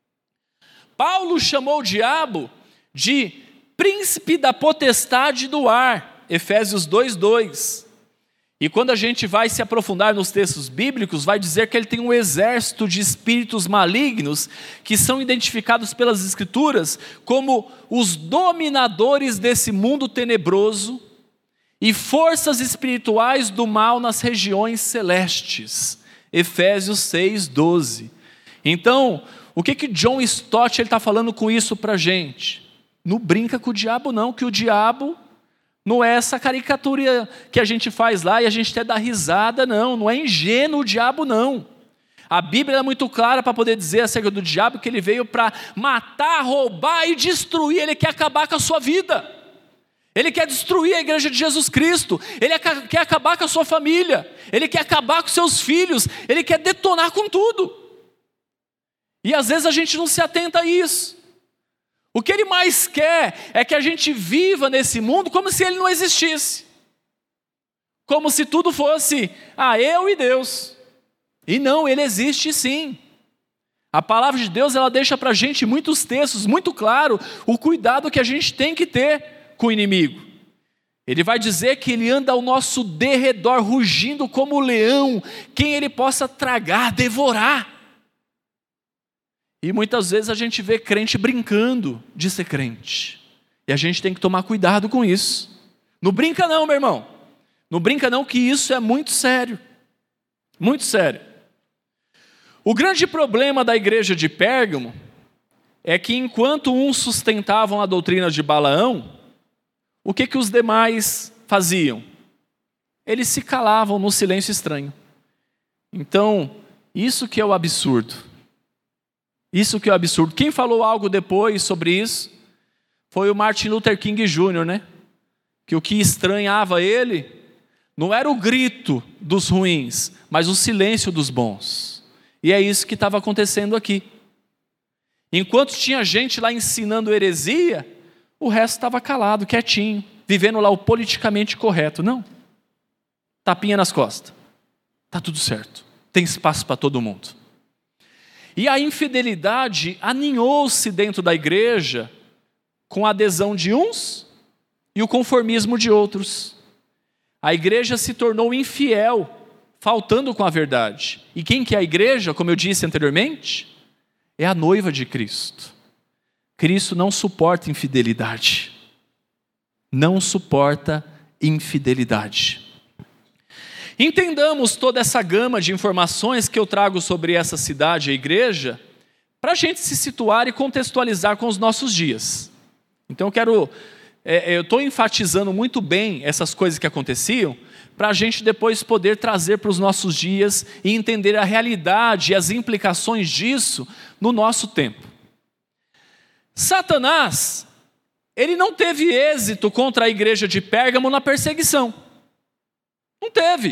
[SPEAKER 1] Paulo chamou o diabo de príncipe da potestade do ar. Efésios 2:2. E quando a gente vai se aprofundar nos textos bíblicos, vai dizer que ele tem um exército de espíritos malignos que são identificados pelas Escrituras como os dominadores desse mundo tenebroso e forças espirituais do mal nas regiões celestes. Efésios 6:12. Então, o que John Stott está falando com isso para a gente? Não brinca com o diabo não, que o diabo não é essa caricatura que a gente faz lá e a gente até dá risada, não é ingênuo o diabo não. A Bíblia é muito clara para poder dizer acerca do diabo que ele veio para matar, roubar e destruir, ele quer acabar com a sua vida. Ele quer destruir a igreja de Jesus Cristo, ele quer acabar com a sua família, ele quer acabar com seus filhos, ele quer detonar com tudo. E às vezes a gente não se atenta a isso. O que ele mais quer é que a gente viva nesse mundo como se ele não existisse. Como se tudo fosse, eu e Deus. E não, ele existe sim. A palavra de Deus, ela deixa para a gente muitos textos, muito claro, o cuidado que a gente tem que ter com o inimigo. Ele vai dizer que ele anda ao nosso derredor, rugindo como o leão, quem ele possa tragar, devorar. E muitas vezes a gente vê crente brincando de ser crente. E a gente tem que tomar cuidado com isso. Não brinca não, meu irmão. Não brinca não, que isso é muito sério. Muito sério. O grande problema da igreja de Pérgamo é que enquanto uns sustentavam a doutrina de Balaão, o que os demais faziam? Eles se calavam no silêncio estranho. Então, isso que é o absurdo. Isso que é o absurdo. Quem falou algo depois sobre isso foi o Martin Luther King Jr., né? Que o que estranhava ele não era o grito dos ruins, mas o silêncio dos bons. E é isso que estava acontecendo aqui. Enquanto tinha gente lá ensinando heresia, o resto estava calado, quietinho, vivendo lá o politicamente correto. Não. Tapinha nas costas. Tá tudo certo. Tem espaço para todo mundo. E a infidelidade aninhou-se dentro da igreja com a adesão de uns e o conformismo de outros. A igreja se tornou infiel, faltando com a verdade. E quem que é a igreja, como eu disse anteriormente? É a noiva de Cristo. Cristo não suporta infidelidade. Não suporta infidelidade. Entendamos toda essa gama de informações que eu trago sobre essa cidade e a igreja, para a gente se situar e contextualizar com os nossos dias. Então eu estou enfatizando muito bem essas coisas que aconteciam, para a gente depois poder trazer para os nossos dias e entender a realidade e as implicações disso no nosso tempo. Satanás, ele não teve êxito contra a igreja de Pérgamo na perseguição. Não teve.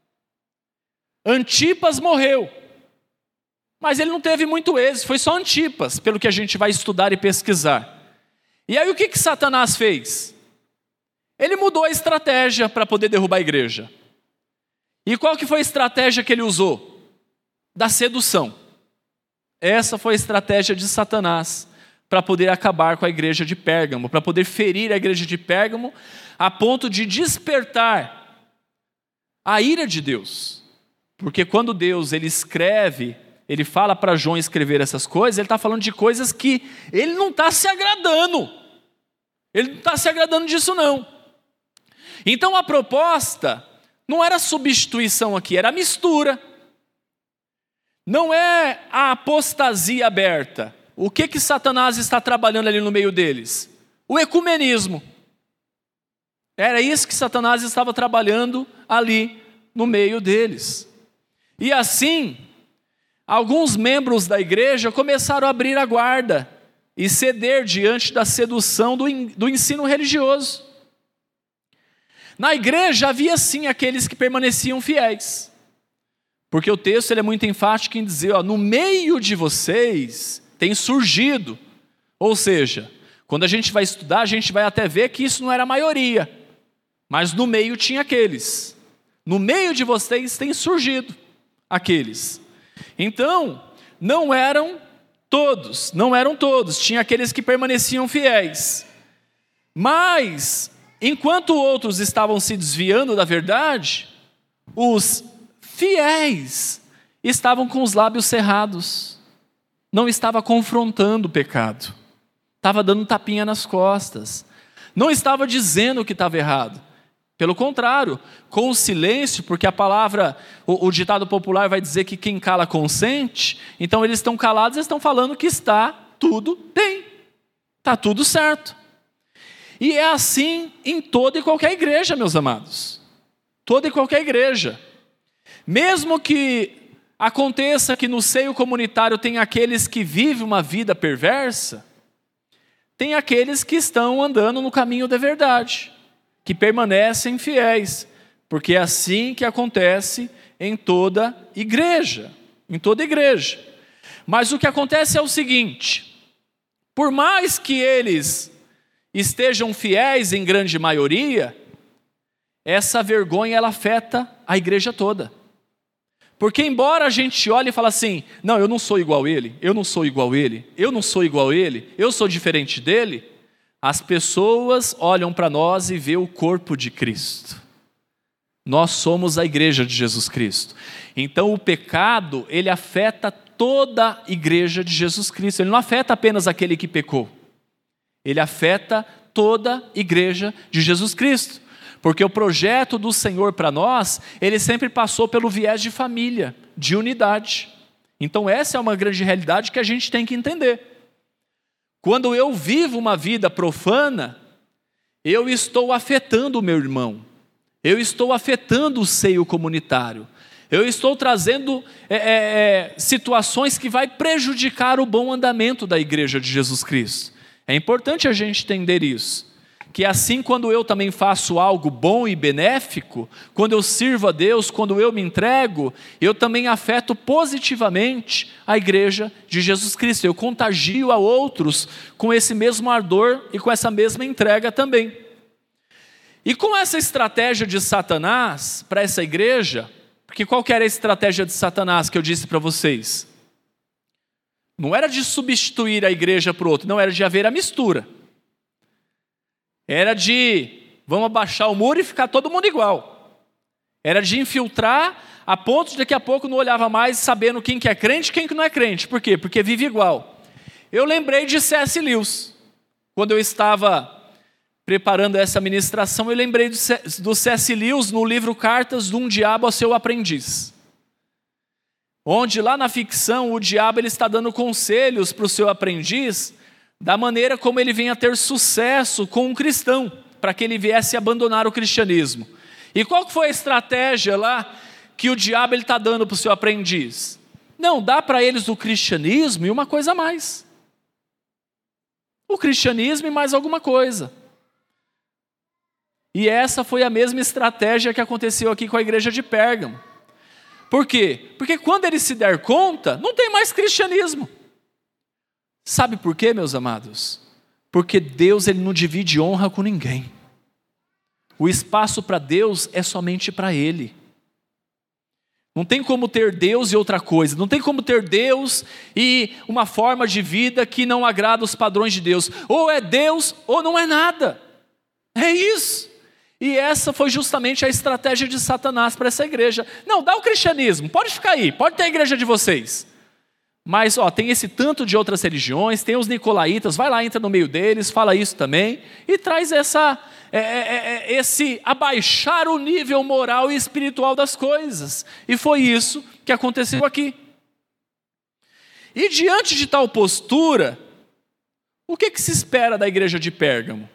[SPEAKER 1] Antipas morreu, mas ele não teve muito êxito, foi só Antipas, pelo que a gente vai estudar e pesquisar. E aí o que Satanás fez? Ele mudou a estratégia para poder derrubar a igreja. E qual que foi a estratégia que ele usou? Da sedução. Essa foi a estratégia de Satanás para poder acabar com a igreja de Pérgamo, para poder ferir a igreja de Pérgamo, a ponto de despertar a ira de Deus. Porque quando Deus ele escreve, ele fala para João escrever essas coisas, ele está falando de coisas que ele não está se agradando. Ele não está se agradando disso não. Então a proposta não era substituição aqui, era mistura. não é a apostasia aberta. O que Satanás está trabalhando ali no meio deles? O ecumenismo. Era isso que Satanás estava trabalhando ali no meio deles. E assim, alguns membros da igreja começaram a abrir a guarda e ceder diante da sedução do ensino religioso. Na igreja havia sim aqueles que permaneciam fiéis. Porque o texto ele é muito enfático em dizer, no meio de vocês tem surgido. Ou seja, quando a gente vai estudar, a gente vai até ver que isso não era a maioria. Mas no meio tinha aqueles. No meio de vocês tem surgido aqueles. Então, não eram todos. Tinha aqueles que permaneciam fiéis. Mas, enquanto outros estavam se desviando da verdade, os fiéis estavam com os lábios cerrados. Não estava confrontando o pecado. Estava dando tapinha nas costas. Não estava dizendo que estava errado. Pelo contrário, com o silêncio, porque a palavra, o ditado popular vai dizer que quem cala consente, então eles estão calados, eles estão falando que está tudo bem, está tudo certo. E é assim em toda e qualquer igreja, meus amados. Toda e qualquer igreja. Mesmo que aconteça que no seio comunitário tem aqueles que vivem uma vida perversa, tem aqueles que estão andando no caminho da verdade, que permanecem fiéis, porque é assim que acontece em toda igreja, Mas o que acontece é o seguinte, por mais que eles estejam fiéis em grande maioria, essa vergonha ela afeta a igreja toda. Porque embora a gente olhe e fale assim, não, eu não sou igual a ele, eu sou diferente dele, as pessoas olham para nós e veem o corpo de Cristo. Nós somos a igreja de Jesus Cristo. Então o pecado, ele afeta toda a igreja de Jesus Cristo. Ele não afeta apenas aquele que pecou. Ele afeta toda a igreja de Jesus Cristo. Porque o projeto do Senhor para nós, ele sempre passou pelo viés de família, de unidade. Então essa é uma grande realidade que a gente tem que entender. Quando eu vivo uma vida profana, eu estou afetando o meu irmão, eu estou afetando o seio comunitário, eu estou trazendo situações que vai prejudicar o bom andamento da igreja de Jesus Cristo. É importante a gente entender isso, que assim quando eu também faço algo bom e benéfico, quando eu sirvo a Deus, quando eu me entrego, eu também afeto positivamente a igreja de Jesus Cristo. Eu contagio a outros com esse mesmo ardor e com essa mesma entrega também. E com essa estratégia de Satanás para essa igreja, porque qual que era a estratégia de Satanás que eu disse para vocês? Não era de substituir a igreja por outra, não, era de haver a mistura. Era de, vamos abaixar o muro e ficar todo mundo igual. Era de infiltrar a ponto de daqui a pouco não olhava mais sabendo quem que é crente e quem que não é crente. Por quê? Porque vive igual. Eu lembrei de C.S. Lewis. Quando eu estava preparando essa ministração, eu lembrei do C.S. Lewis no livro Cartas de um Diabo ao Seu Aprendiz. Onde lá na ficção o diabo ele está dando conselhos para o seu aprendiz da maneira como ele venha ter sucesso com um cristão, para que ele viesse abandonar o cristianismo. E qual que foi a estratégia lá que o diabo está dando para o seu aprendiz? Não, dá para eles o cristianismo e uma coisa a mais. O cristianismo e mais alguma coisa. E essa foi a mesma estratégia que aconteceu aqui com a igreja de Pérgamo. Por quê? Porque quando ele se der conta, não tem mais cristianismo. Sabe por quê, meus amados? Porque Deus ele não divide honra com ninguém. O espaço para Deus é somente para Ele. Não tem como ter Deus e outra coisa. Não tem como ter Deus e uma forma de vida que não agrada os padrões de Deus. Ou é Deus ou não é nada. É isso. E essa foi justamente a estratégia de Satanás para essa igreja. Não, dá o cristianismo, pode ficar aí, pode ter a igreja de vocês. Mas tem esse tanto de outras religiões, tem os nicolaítas, vai lá, entra no meio deles, fala isso também, e traz esse abaixar o nível moral e espiritual das coisas. E foi isso que aconteceu aqui. E diante de tal postura, o que se espera da igreja de Pérgamo?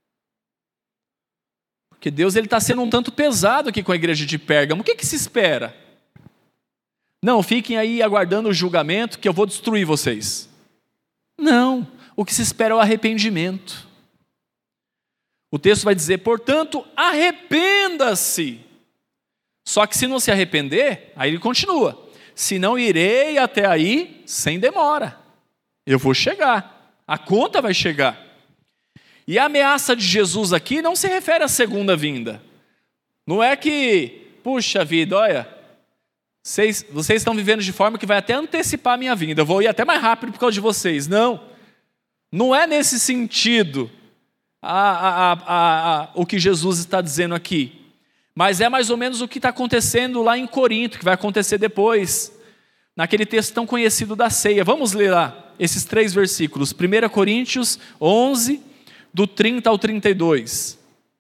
[SPEAKER 1] Porque Deus está sendo um tanto pesado aqui com a igreja de Pérgamo. O que se espera? Não, fiquem aí aguardando o julgamento que eu vou destruir vocês. Não, o que se espera é o arrependimento. O texto vai dizer, portanto, arrependa-se. Só que se não se arrepender, aí ele continua. Se não irei até aí sem demora. Eu vou chegar. A conta vai chegar. E a ameaça de Jesus aqui não se refere à segunda vinda. Não é que, puxa vida, olha, vocês estão vivendo de forma que vai até antecipar a minha vinda. Eu vou ir até mais rápido por causa de vocês. Não. Não é nesse sentido o que Jesus está dizendo aqui. Mas é mais ou menos o que está acontecendo lá em Corinto, que vai acontecer depois, naquele texto tão conhecido da ceia. Vamos ler lá esses 3 versículos. 1 Coríntios 11, do 30 ao 32.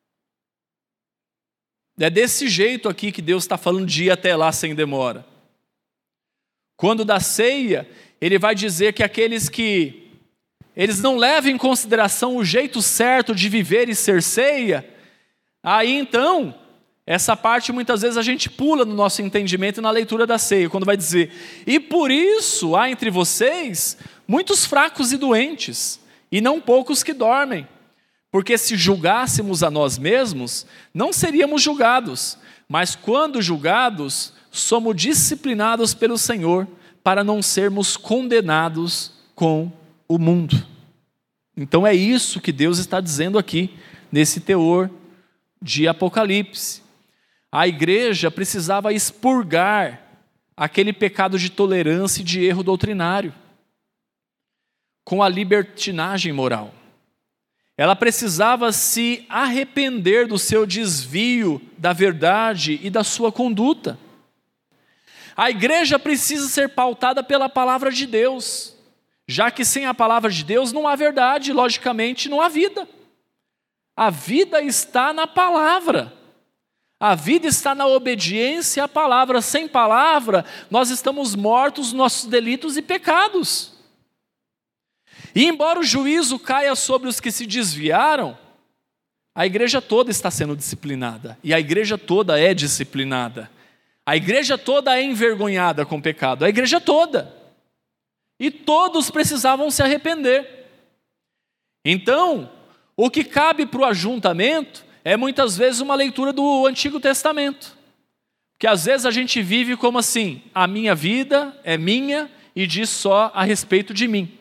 [SPEAKER 1] É desse jeito aqui que Deus está falando de ir até lá sem demora. Quando da ceia, ele vai dizer que aqueles que eles não levam em consideração o jeito certo de viver e ser ceia, aí então, essa parte muitas vezes a gente pula no nosso entendimento e na leitura da ceia, quando vai dizer, e por isso há entre vocês muitos fracos e doentes, e não poucos que dormem. Porque se julgássemos a nós mesmos, não seríamos julgados, mas quando julgados, somos disciplinados pelo Senhor, para não sermos condenados com o mundo. Então é isso que Deus está dizendo aqui, nesse teor de Apocalipse. A igreja precisava expurgar aquele pecado de tolerância e de erro doutrinário, com a libertinagem moral. Ela precisava se arrepender do seu desvio da verdade e da sua conduta. A igreja precisa ser pautada pela palavra de Deus, já que sem a palavra de Deus não há verdade, logicamente não há vida. A vida está na palavra. A vida está na obediência à palavra. Sem palavra, nós estamos mortos nos nossos delitos e pecados. E embora o juízo caia sobre os que se desviaram, a igreja toda está sendo disciplinada. E a igreja toda é disciplinada. A igreja toda é envergonhada com o pecado. A igreja toda. E todos precisavam se arrepender. Então, o que cabe para o ajuntamento é muitas vezes uma leitura do Antigo Testamento. Porque às vezes a gente vive como assim, a minha vida é minha e diz só a respeito de mim.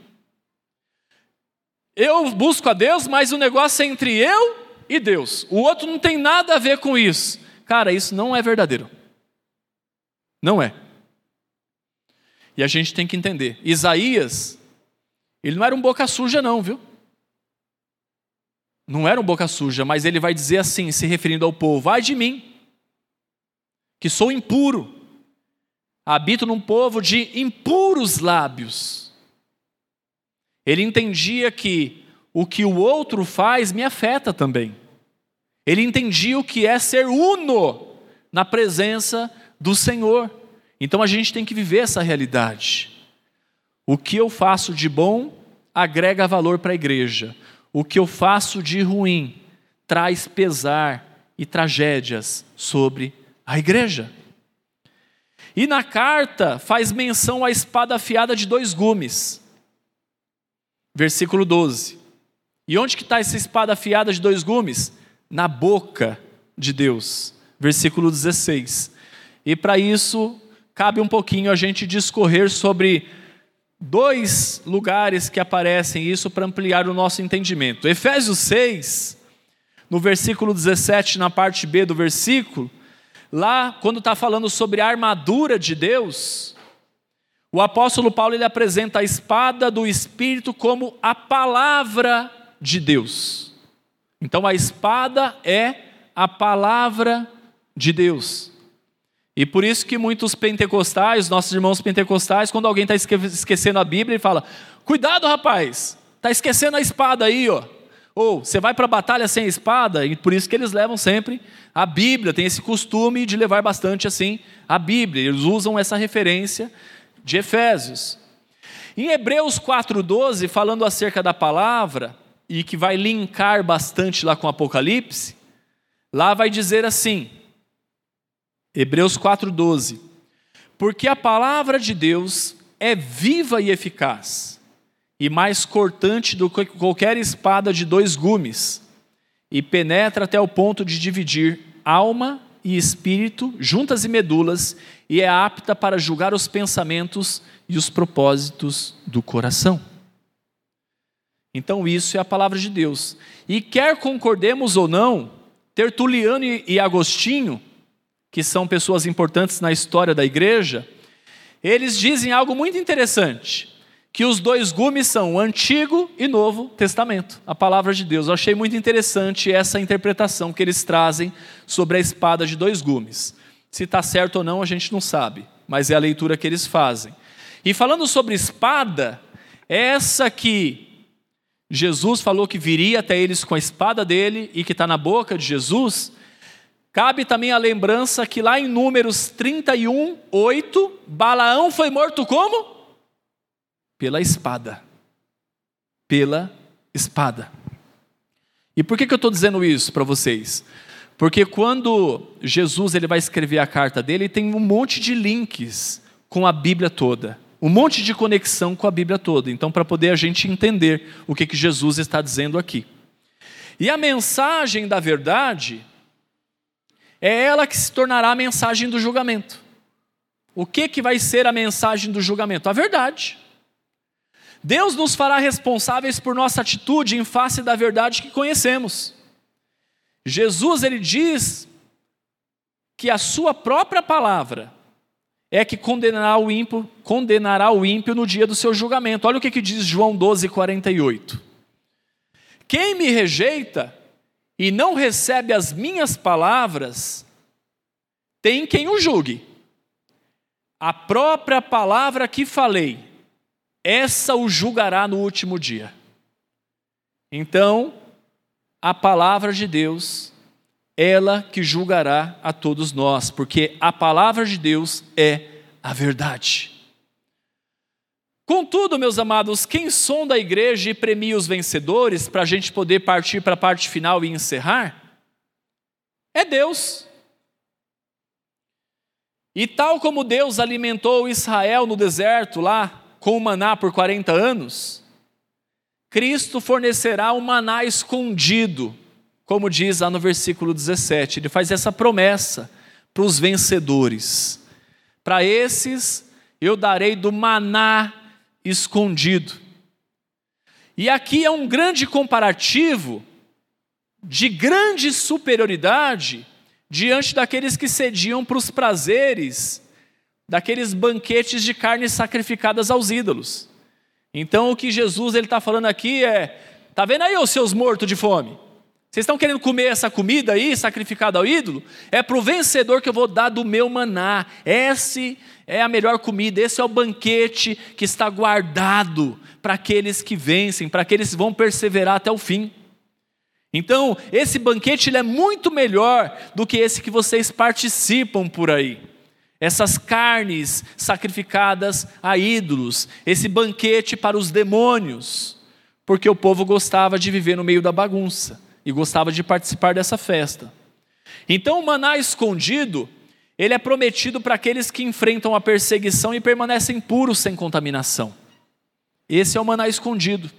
[SPEAKER 1] Eu busco a Deus, mas o negócio é entre eu e Deus. O outro não tem nada a ver com isso. Cara, isso não é verdadeiro. Não é. E a gente tem que entender. Isaías, ele não era um boca suja não, viu? Não era um boca suja, mas ele vai dizer assim, se referindo ao povo, ai de mim, que sou impuro, habito num povo de impuros lábios. Ele entendia que o que o outro faz me afeta também. Ele entendia o que é ser uno na presença do Senhor. Então a gente tem que viver essa realidade. O que eu faço de bom agrega valor para a igreja. O que eu faço de ruim traz pesar e tragédias sobre a igreja. E na carta faz menção à espada afiada de 2 gumes. Versículo 12. E onde que está essa espada afiada de 2 gumes? Na boca de Deus. Versículo 16. E para isso, cabe um pouquinho a gente discorrer sobre 2 lugares que aparecem isso para ampliar o nosso entendimento. Efésios 6, no versículo 17, na parte B do versículo, lá quando está falando sobre a armadura de Deus, o apóstolo Paulo ele apresenta a espada do Espírito como a palavra de Deus. Então a espada é a palavra de Deus. E por isso que muitos pentecostais, nossos irmãos pentecostais, quando alguém está esquecendo a Bíblia, ele fala, cuidado rapaz, está esquecendo a espada aí, ó. Ou você vai para a batalha sem a espada, e por isso que eles levam sempre a Bíblia, tem esse costume de levar bastante assim a Bíblia, eles usam essa referência de Efésios. Em Hebreus 4:12, falando acerca da palavra, e que vai linkar bastante lá com Apocalipse, lá vai dizer assim, Hebreus 4:12, porque a palavra de Deus é viva e eficaz, e mais cortante do que qualquer espada de 2 gumes, e penetra até o ponto de dividir alma e espírito, juntas e medulas, e é apta para julgar os pensamentos e os propósitos do coração. Então isso é a palavra de Deus. E quer concordemos ou não, Tertuliano e Agostinho, que são pessoas importantes na história da igreja, eles dizem algo muito interessante, que os 2 gumes são o Antigo e Novo Testamento, a palavra de Deus. Eu achei muito interessante essa interpretação que eles trazem sobre a espada de 2 gumes. Se está certo ou não, a gente não sabe, mas é a leitura que eles fazem. E falando sobre espada, essa que Jesus falou que viria até eles com a espada dele e que está na boca de Jesus, cabe também a lembrança que lá em Números 31:8, Balaão foi morto como? Pela espada. Pela espada. E por que eu estou dizendo isso para vocês? Porque quando Jesus ele vai escrever a carta dele, tem um monte de links com a Bíblia toda. Um monte de conexão com a Bíblia toda. Então, para poder a gente entender o que Jesus está dizendo aqui. E a mensagem da verdade é ela que se tornará a mensagem do julgamento. O que vai ser a mensagem do julgamento? A verdade. Deus nos fará responsáveis por nossa atitude em face da verdade que conhecemos. Jesus, ele diz que a sua própria palavra é que condenará o ímpio no dia do seu julgamento. Olha o que diz João 12:48. Quem me rejeita e não recebe as minhas palavras, tem quem o julgue. A própria palavra que falei, essa o julgará no último dia. Então, a palavra de Deus, ela que julgará a todos nós, porque a palavra de Deus é a verdade. Contudo, meus amados, quem sonda a igreja e premia os vencedores, para a gente poder partir para a parte final e encerrar, é Deus. E tal como Deus alimentou Israel no deserto lá, com o maná por 40 anos, Cristo fornecerá um maná escondido, como diz lá no versículo 17. Ele faz essa promessa para os vencedores. Para esses, eu darei do maná escondido. E aqui é um grande comparativo de grande superioridade diante daqueles que cediam para os prazeres daqueles banquetes de carnes sacrificadas aos ídolos. Então o que Jesus está falando aqui é, está vendo aí os seus mortos de fome? Vocês estão querendo comer essa comida aí, sacrificada ao ídolo? É para o vencedor que eu vou dar do meu maná. Essa é a melhor comida, esse é o banquete que está guardado para aqueles que vencem, para aqueles que vão perseverar até o fim. Então, esse banquete ele é muito melhor do que esse que vocês participam por aí. Essas carnes sacrificadas a ídolos, esse banquete para os demônios, porque o povo gostava de viver no meio da bagunça e gostava de participar dessa festa. Então o maná escondido, ele é prometido para aqueles que enfrentam a perseguição e permanecem puros sem contaminação. Esse é o maná escondido.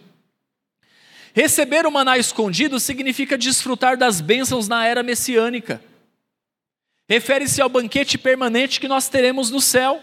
[SPEAKER 1] Receber o maná escondido significa desfrutar das bênçãos na era messiânica. Refere-se ao banquete permanente que nós teremos no céu.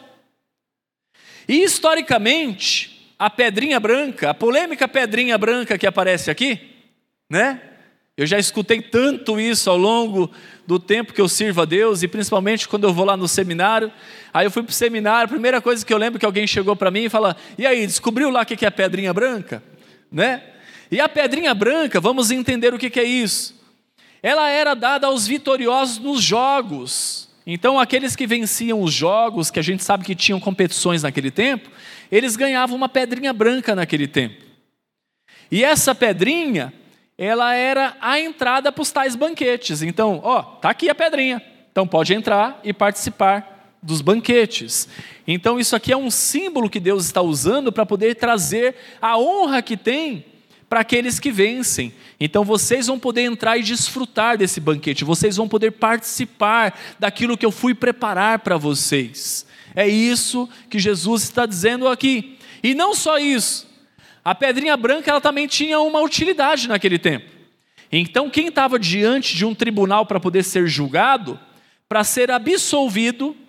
[SPEAKER 1] E historicamente, a pedrinha branca, a polêmica pedrinha branca que aparece aqui, né? Eu já escutei tanto isso ao longo do tempo que eu sirvo a Deus, e principalmente quando eu vou lá no seminário. Aí eu fui para o seminário, a primeira coisa que eu lembro que alguém chegou para mim e falou: e aí, descobriu lá o que é a pedrinha branca? Né? E a pedrinha branca, vamos entender o que é isso. Ela era dada aos vitoriosos nos jogos. Então aqueles que venciam os jogos, que a gente sabe que tinham competições naquele tempo, eles ganhavam uma pedrinha branca naquele tempo. E essa pedrinha, ela era a entrada para os tais banquetes. Então, está aqui a pedrinha. Então pode entrar e participar dos banquetes. Então isso aqui é um símbolo que Deus está usando para poder trazer a honra que tem para aqueles que vencem. Então vocês vão poder entrar e desfrutar desse banquete, vocês vão poder participar daquilo que eu fui preparar para vocês. É isso que Jesus está dizendo aqui. E não só isso, a pedrinha branca ela também tinha uma utilidade naquele tempo. Então quem estava diante de um tribunal para poder ser julgado, para ser absolvido,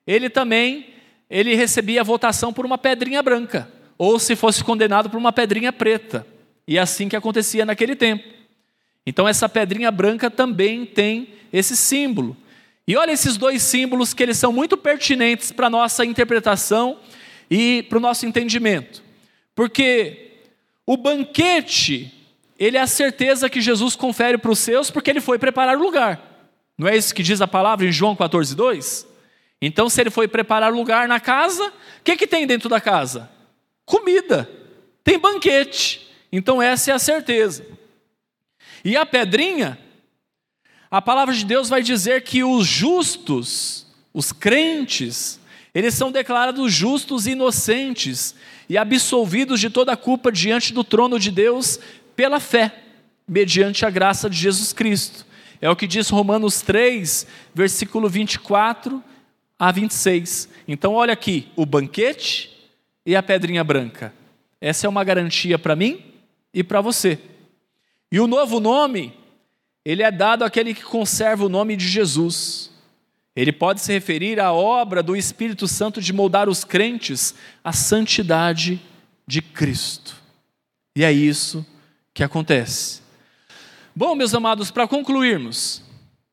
[SPEAKER 1] ele recebia a votação por uma pedrinha branca, ou se fosse condenado por uma pedrinha preta. E é assim que acontecia naquele tempo. Então essa pedrinha branca também tem esse símbolo. E olha esses dois símbolos que eles são muito pertinentes para a nossa interpretação e para o nosso entendimento. Porque o banquete, ele é a certeza que Jesus confere para os seus, porque ele foi preparar o lugar. Não é isso que diz a palavra em João 14:2? Então se ele foi preparar lugar na casa, o que tem dentro da casa? Comida, tem banquete. Então essa é a certeza. E a pedrinha, a palavra de Deus vai dizer que os justos, os crentes, eles são declarados justos e inocentes e absolvidos de toda a culpa diante do trono de Deus pela fé, mediante a graça de Jesus Cristo. É o que diz Romanos 3, versículo 24 a 26. Então olha aqui, o banquete e a pedrinha branca. Essa é uma garantia para mim e para você. E o novo nome, ele é dado àquele que conserva o nome de Jesus. Ele pode se referir à obra do Espírito Santo de moldar os crentes à santidade de Cristo. E é isso que acontece. Bom, meus amados, para concluirmos,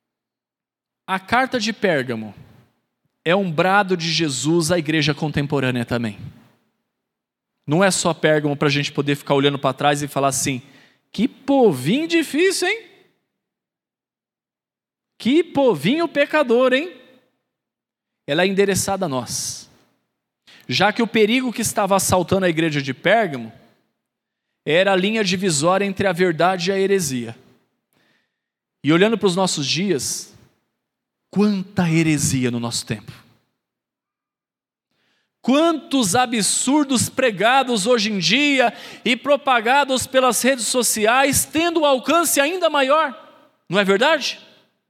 [SPEAKER 1] a carta de Pérgamo é um brado de Jesus à igreja contemporânea também. Não é só Pérgamo para a gente poder ficar olhando para trás e falar assim, que povinho difícil, hein? Que povinho pecador, hein? Ela é endereçada a nós. Já que o perigo que estava assaltando a igreja de Pérgamo era a linha divisória entre a verdade e a heresia. E olhando para os nossos dias, quanta heresia no nosso tempo. Quantos absurdos pregados hoje em dia e propagados pelas redes sociais, tendo um alcance ainda maior, não é verdade?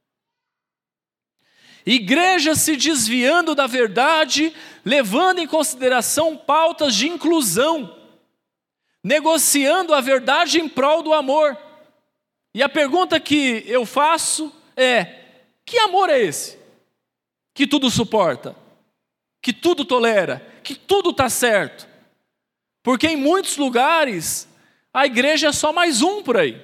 [SPEAKER 1] Igrejas se desviando da verdade, levando em consideração pautas de inclusão, negociando a verdade em prol do amor. E a pergunta que eu faço é, que amor é esse? Que tudo suporta, que tudo tolera, que tudo está certo. Porque em muitos lugares, a igreja é só mais um por aí.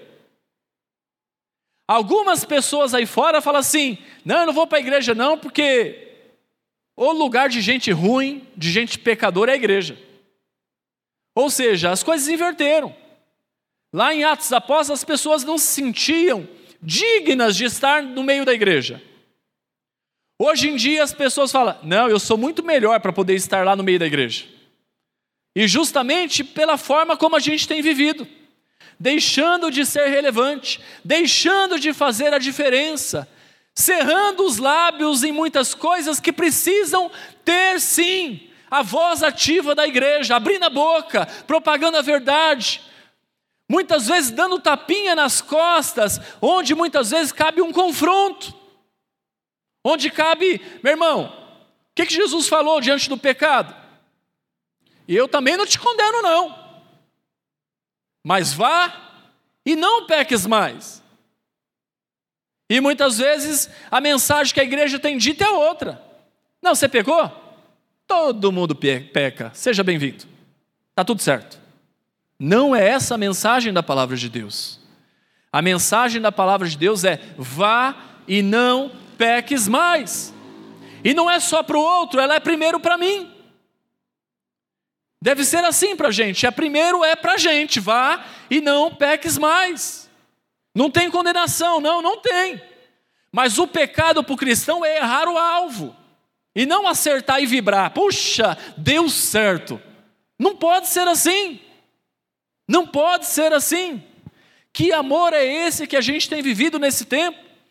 [SPEAKER 1] Algumas pessoas aí fora falam assim, não, eu não vou para a igreja não, porque o lugar de gente ruim, de gente pecadora é a igreja. Ou seja, as coisas inverteram. Lá em Atos Apóstolos, as pessoas não se sentiam dignas de estar no meio da igreja. Hoje em dia as pessoas falam, não, eu sou muito melhor para poder estar lá no meio da igreja. E justamente pela forma como a gente tem vivido. Deixando de ser relevante, deixando de fazer a diferença, cerrando os lábios em muitas coisas que precisam ter sim a voz ativa da igreja, abrindo a boca, propagando a verdade, muitas vezes dando tapinha nas costas, onde muitas vezes cabe um confronto, onde cabe, meu irmão, o que Jesus falou diante do pecado? E eu também não te condeno não, mas vá e não peques mais. E muitas vezes a mensagem que a igreja tem dito é outra. Não, você pecou? Todo mundo peca, seja bem-vindo. Está tudo certo. Não é essa a mensagem da palavra de Deus. A mensagem da palavra de Deus é, vá e não peques mais. E não é só para o outro, ela é primeiro para mim. Deve ser assim para a gente, primeiro é para a gente, vá e não peques mais. Não tem condenação, não tem. Mas o pecado para o cristão é errar o alvo, e não acertar e vibrar, puxa, deu certo. Não pode ser assim, não pode ser assim. Que amor é esse que a gente tem vivido nesse tempo?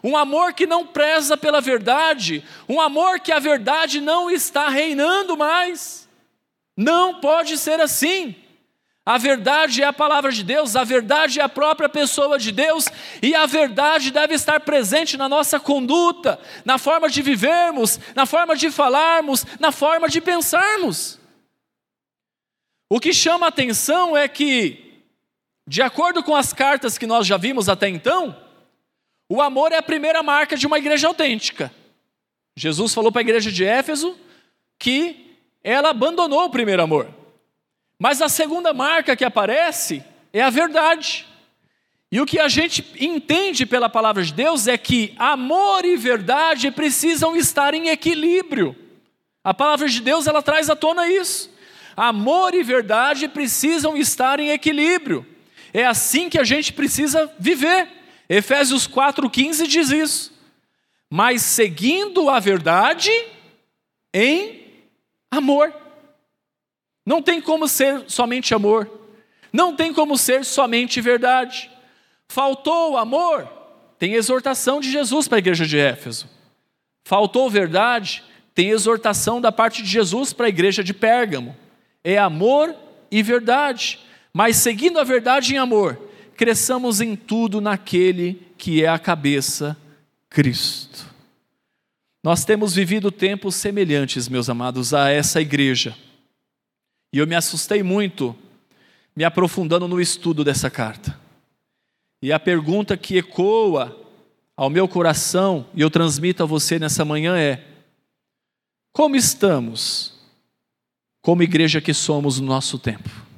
[SPEAKER 1] um amor que não preza pela verdade, um amor que a verdade não está reinando mais. Não pode ser assim. A verdade é a palavra de Deus, a verdade é a própria pessoa de Deus, e a verdade deve estar presente na nossa conduta, na forma de vivermos, na forma de falarmos, na forma de pensarmos. O que chama a atenção é que, de acordo com as cartas que nós já vimos até então, o amor é a primeira marca de uma igreja autêntica. Jesus falou para a igreja de Éfeso que ela abandonou o primeiro amor. Mas a segunda marca que aparece é a verdade. E o que a gente entende pela palavra de Deus é que amor e verdade precisam estar em equilíbrio. A palavra de Deus, ela traz à tona isso. Amor e verdade precisam estar em equilíbrio. É assim que a gente precisa viver. Efésios 4,15 diz isso. Mas seguindo a verdade em amor. Não tem como ser somente amor. Não tem como ser somente verdade. Faltou amor? Tem exortação de Jesus para a igreja de Éfeso. Faltou verdade? Tem exortação da parte de Jesus para a igreja de Pérgamo. É amor e verdade. Mas seguindo a verdade em amor, cresçamos em tudo naquele que é a cabeça, Cristo. Nós temos vivido tempos semelhantes, meus amados, a essa igreja. E eu me assustei muito, me aprofundando no estudo dessa carta. E a pergunta que ecoa ao meu coração, e eu transmito a você nessa manhã é: como estamos, como igreja que somos no nosso tempo?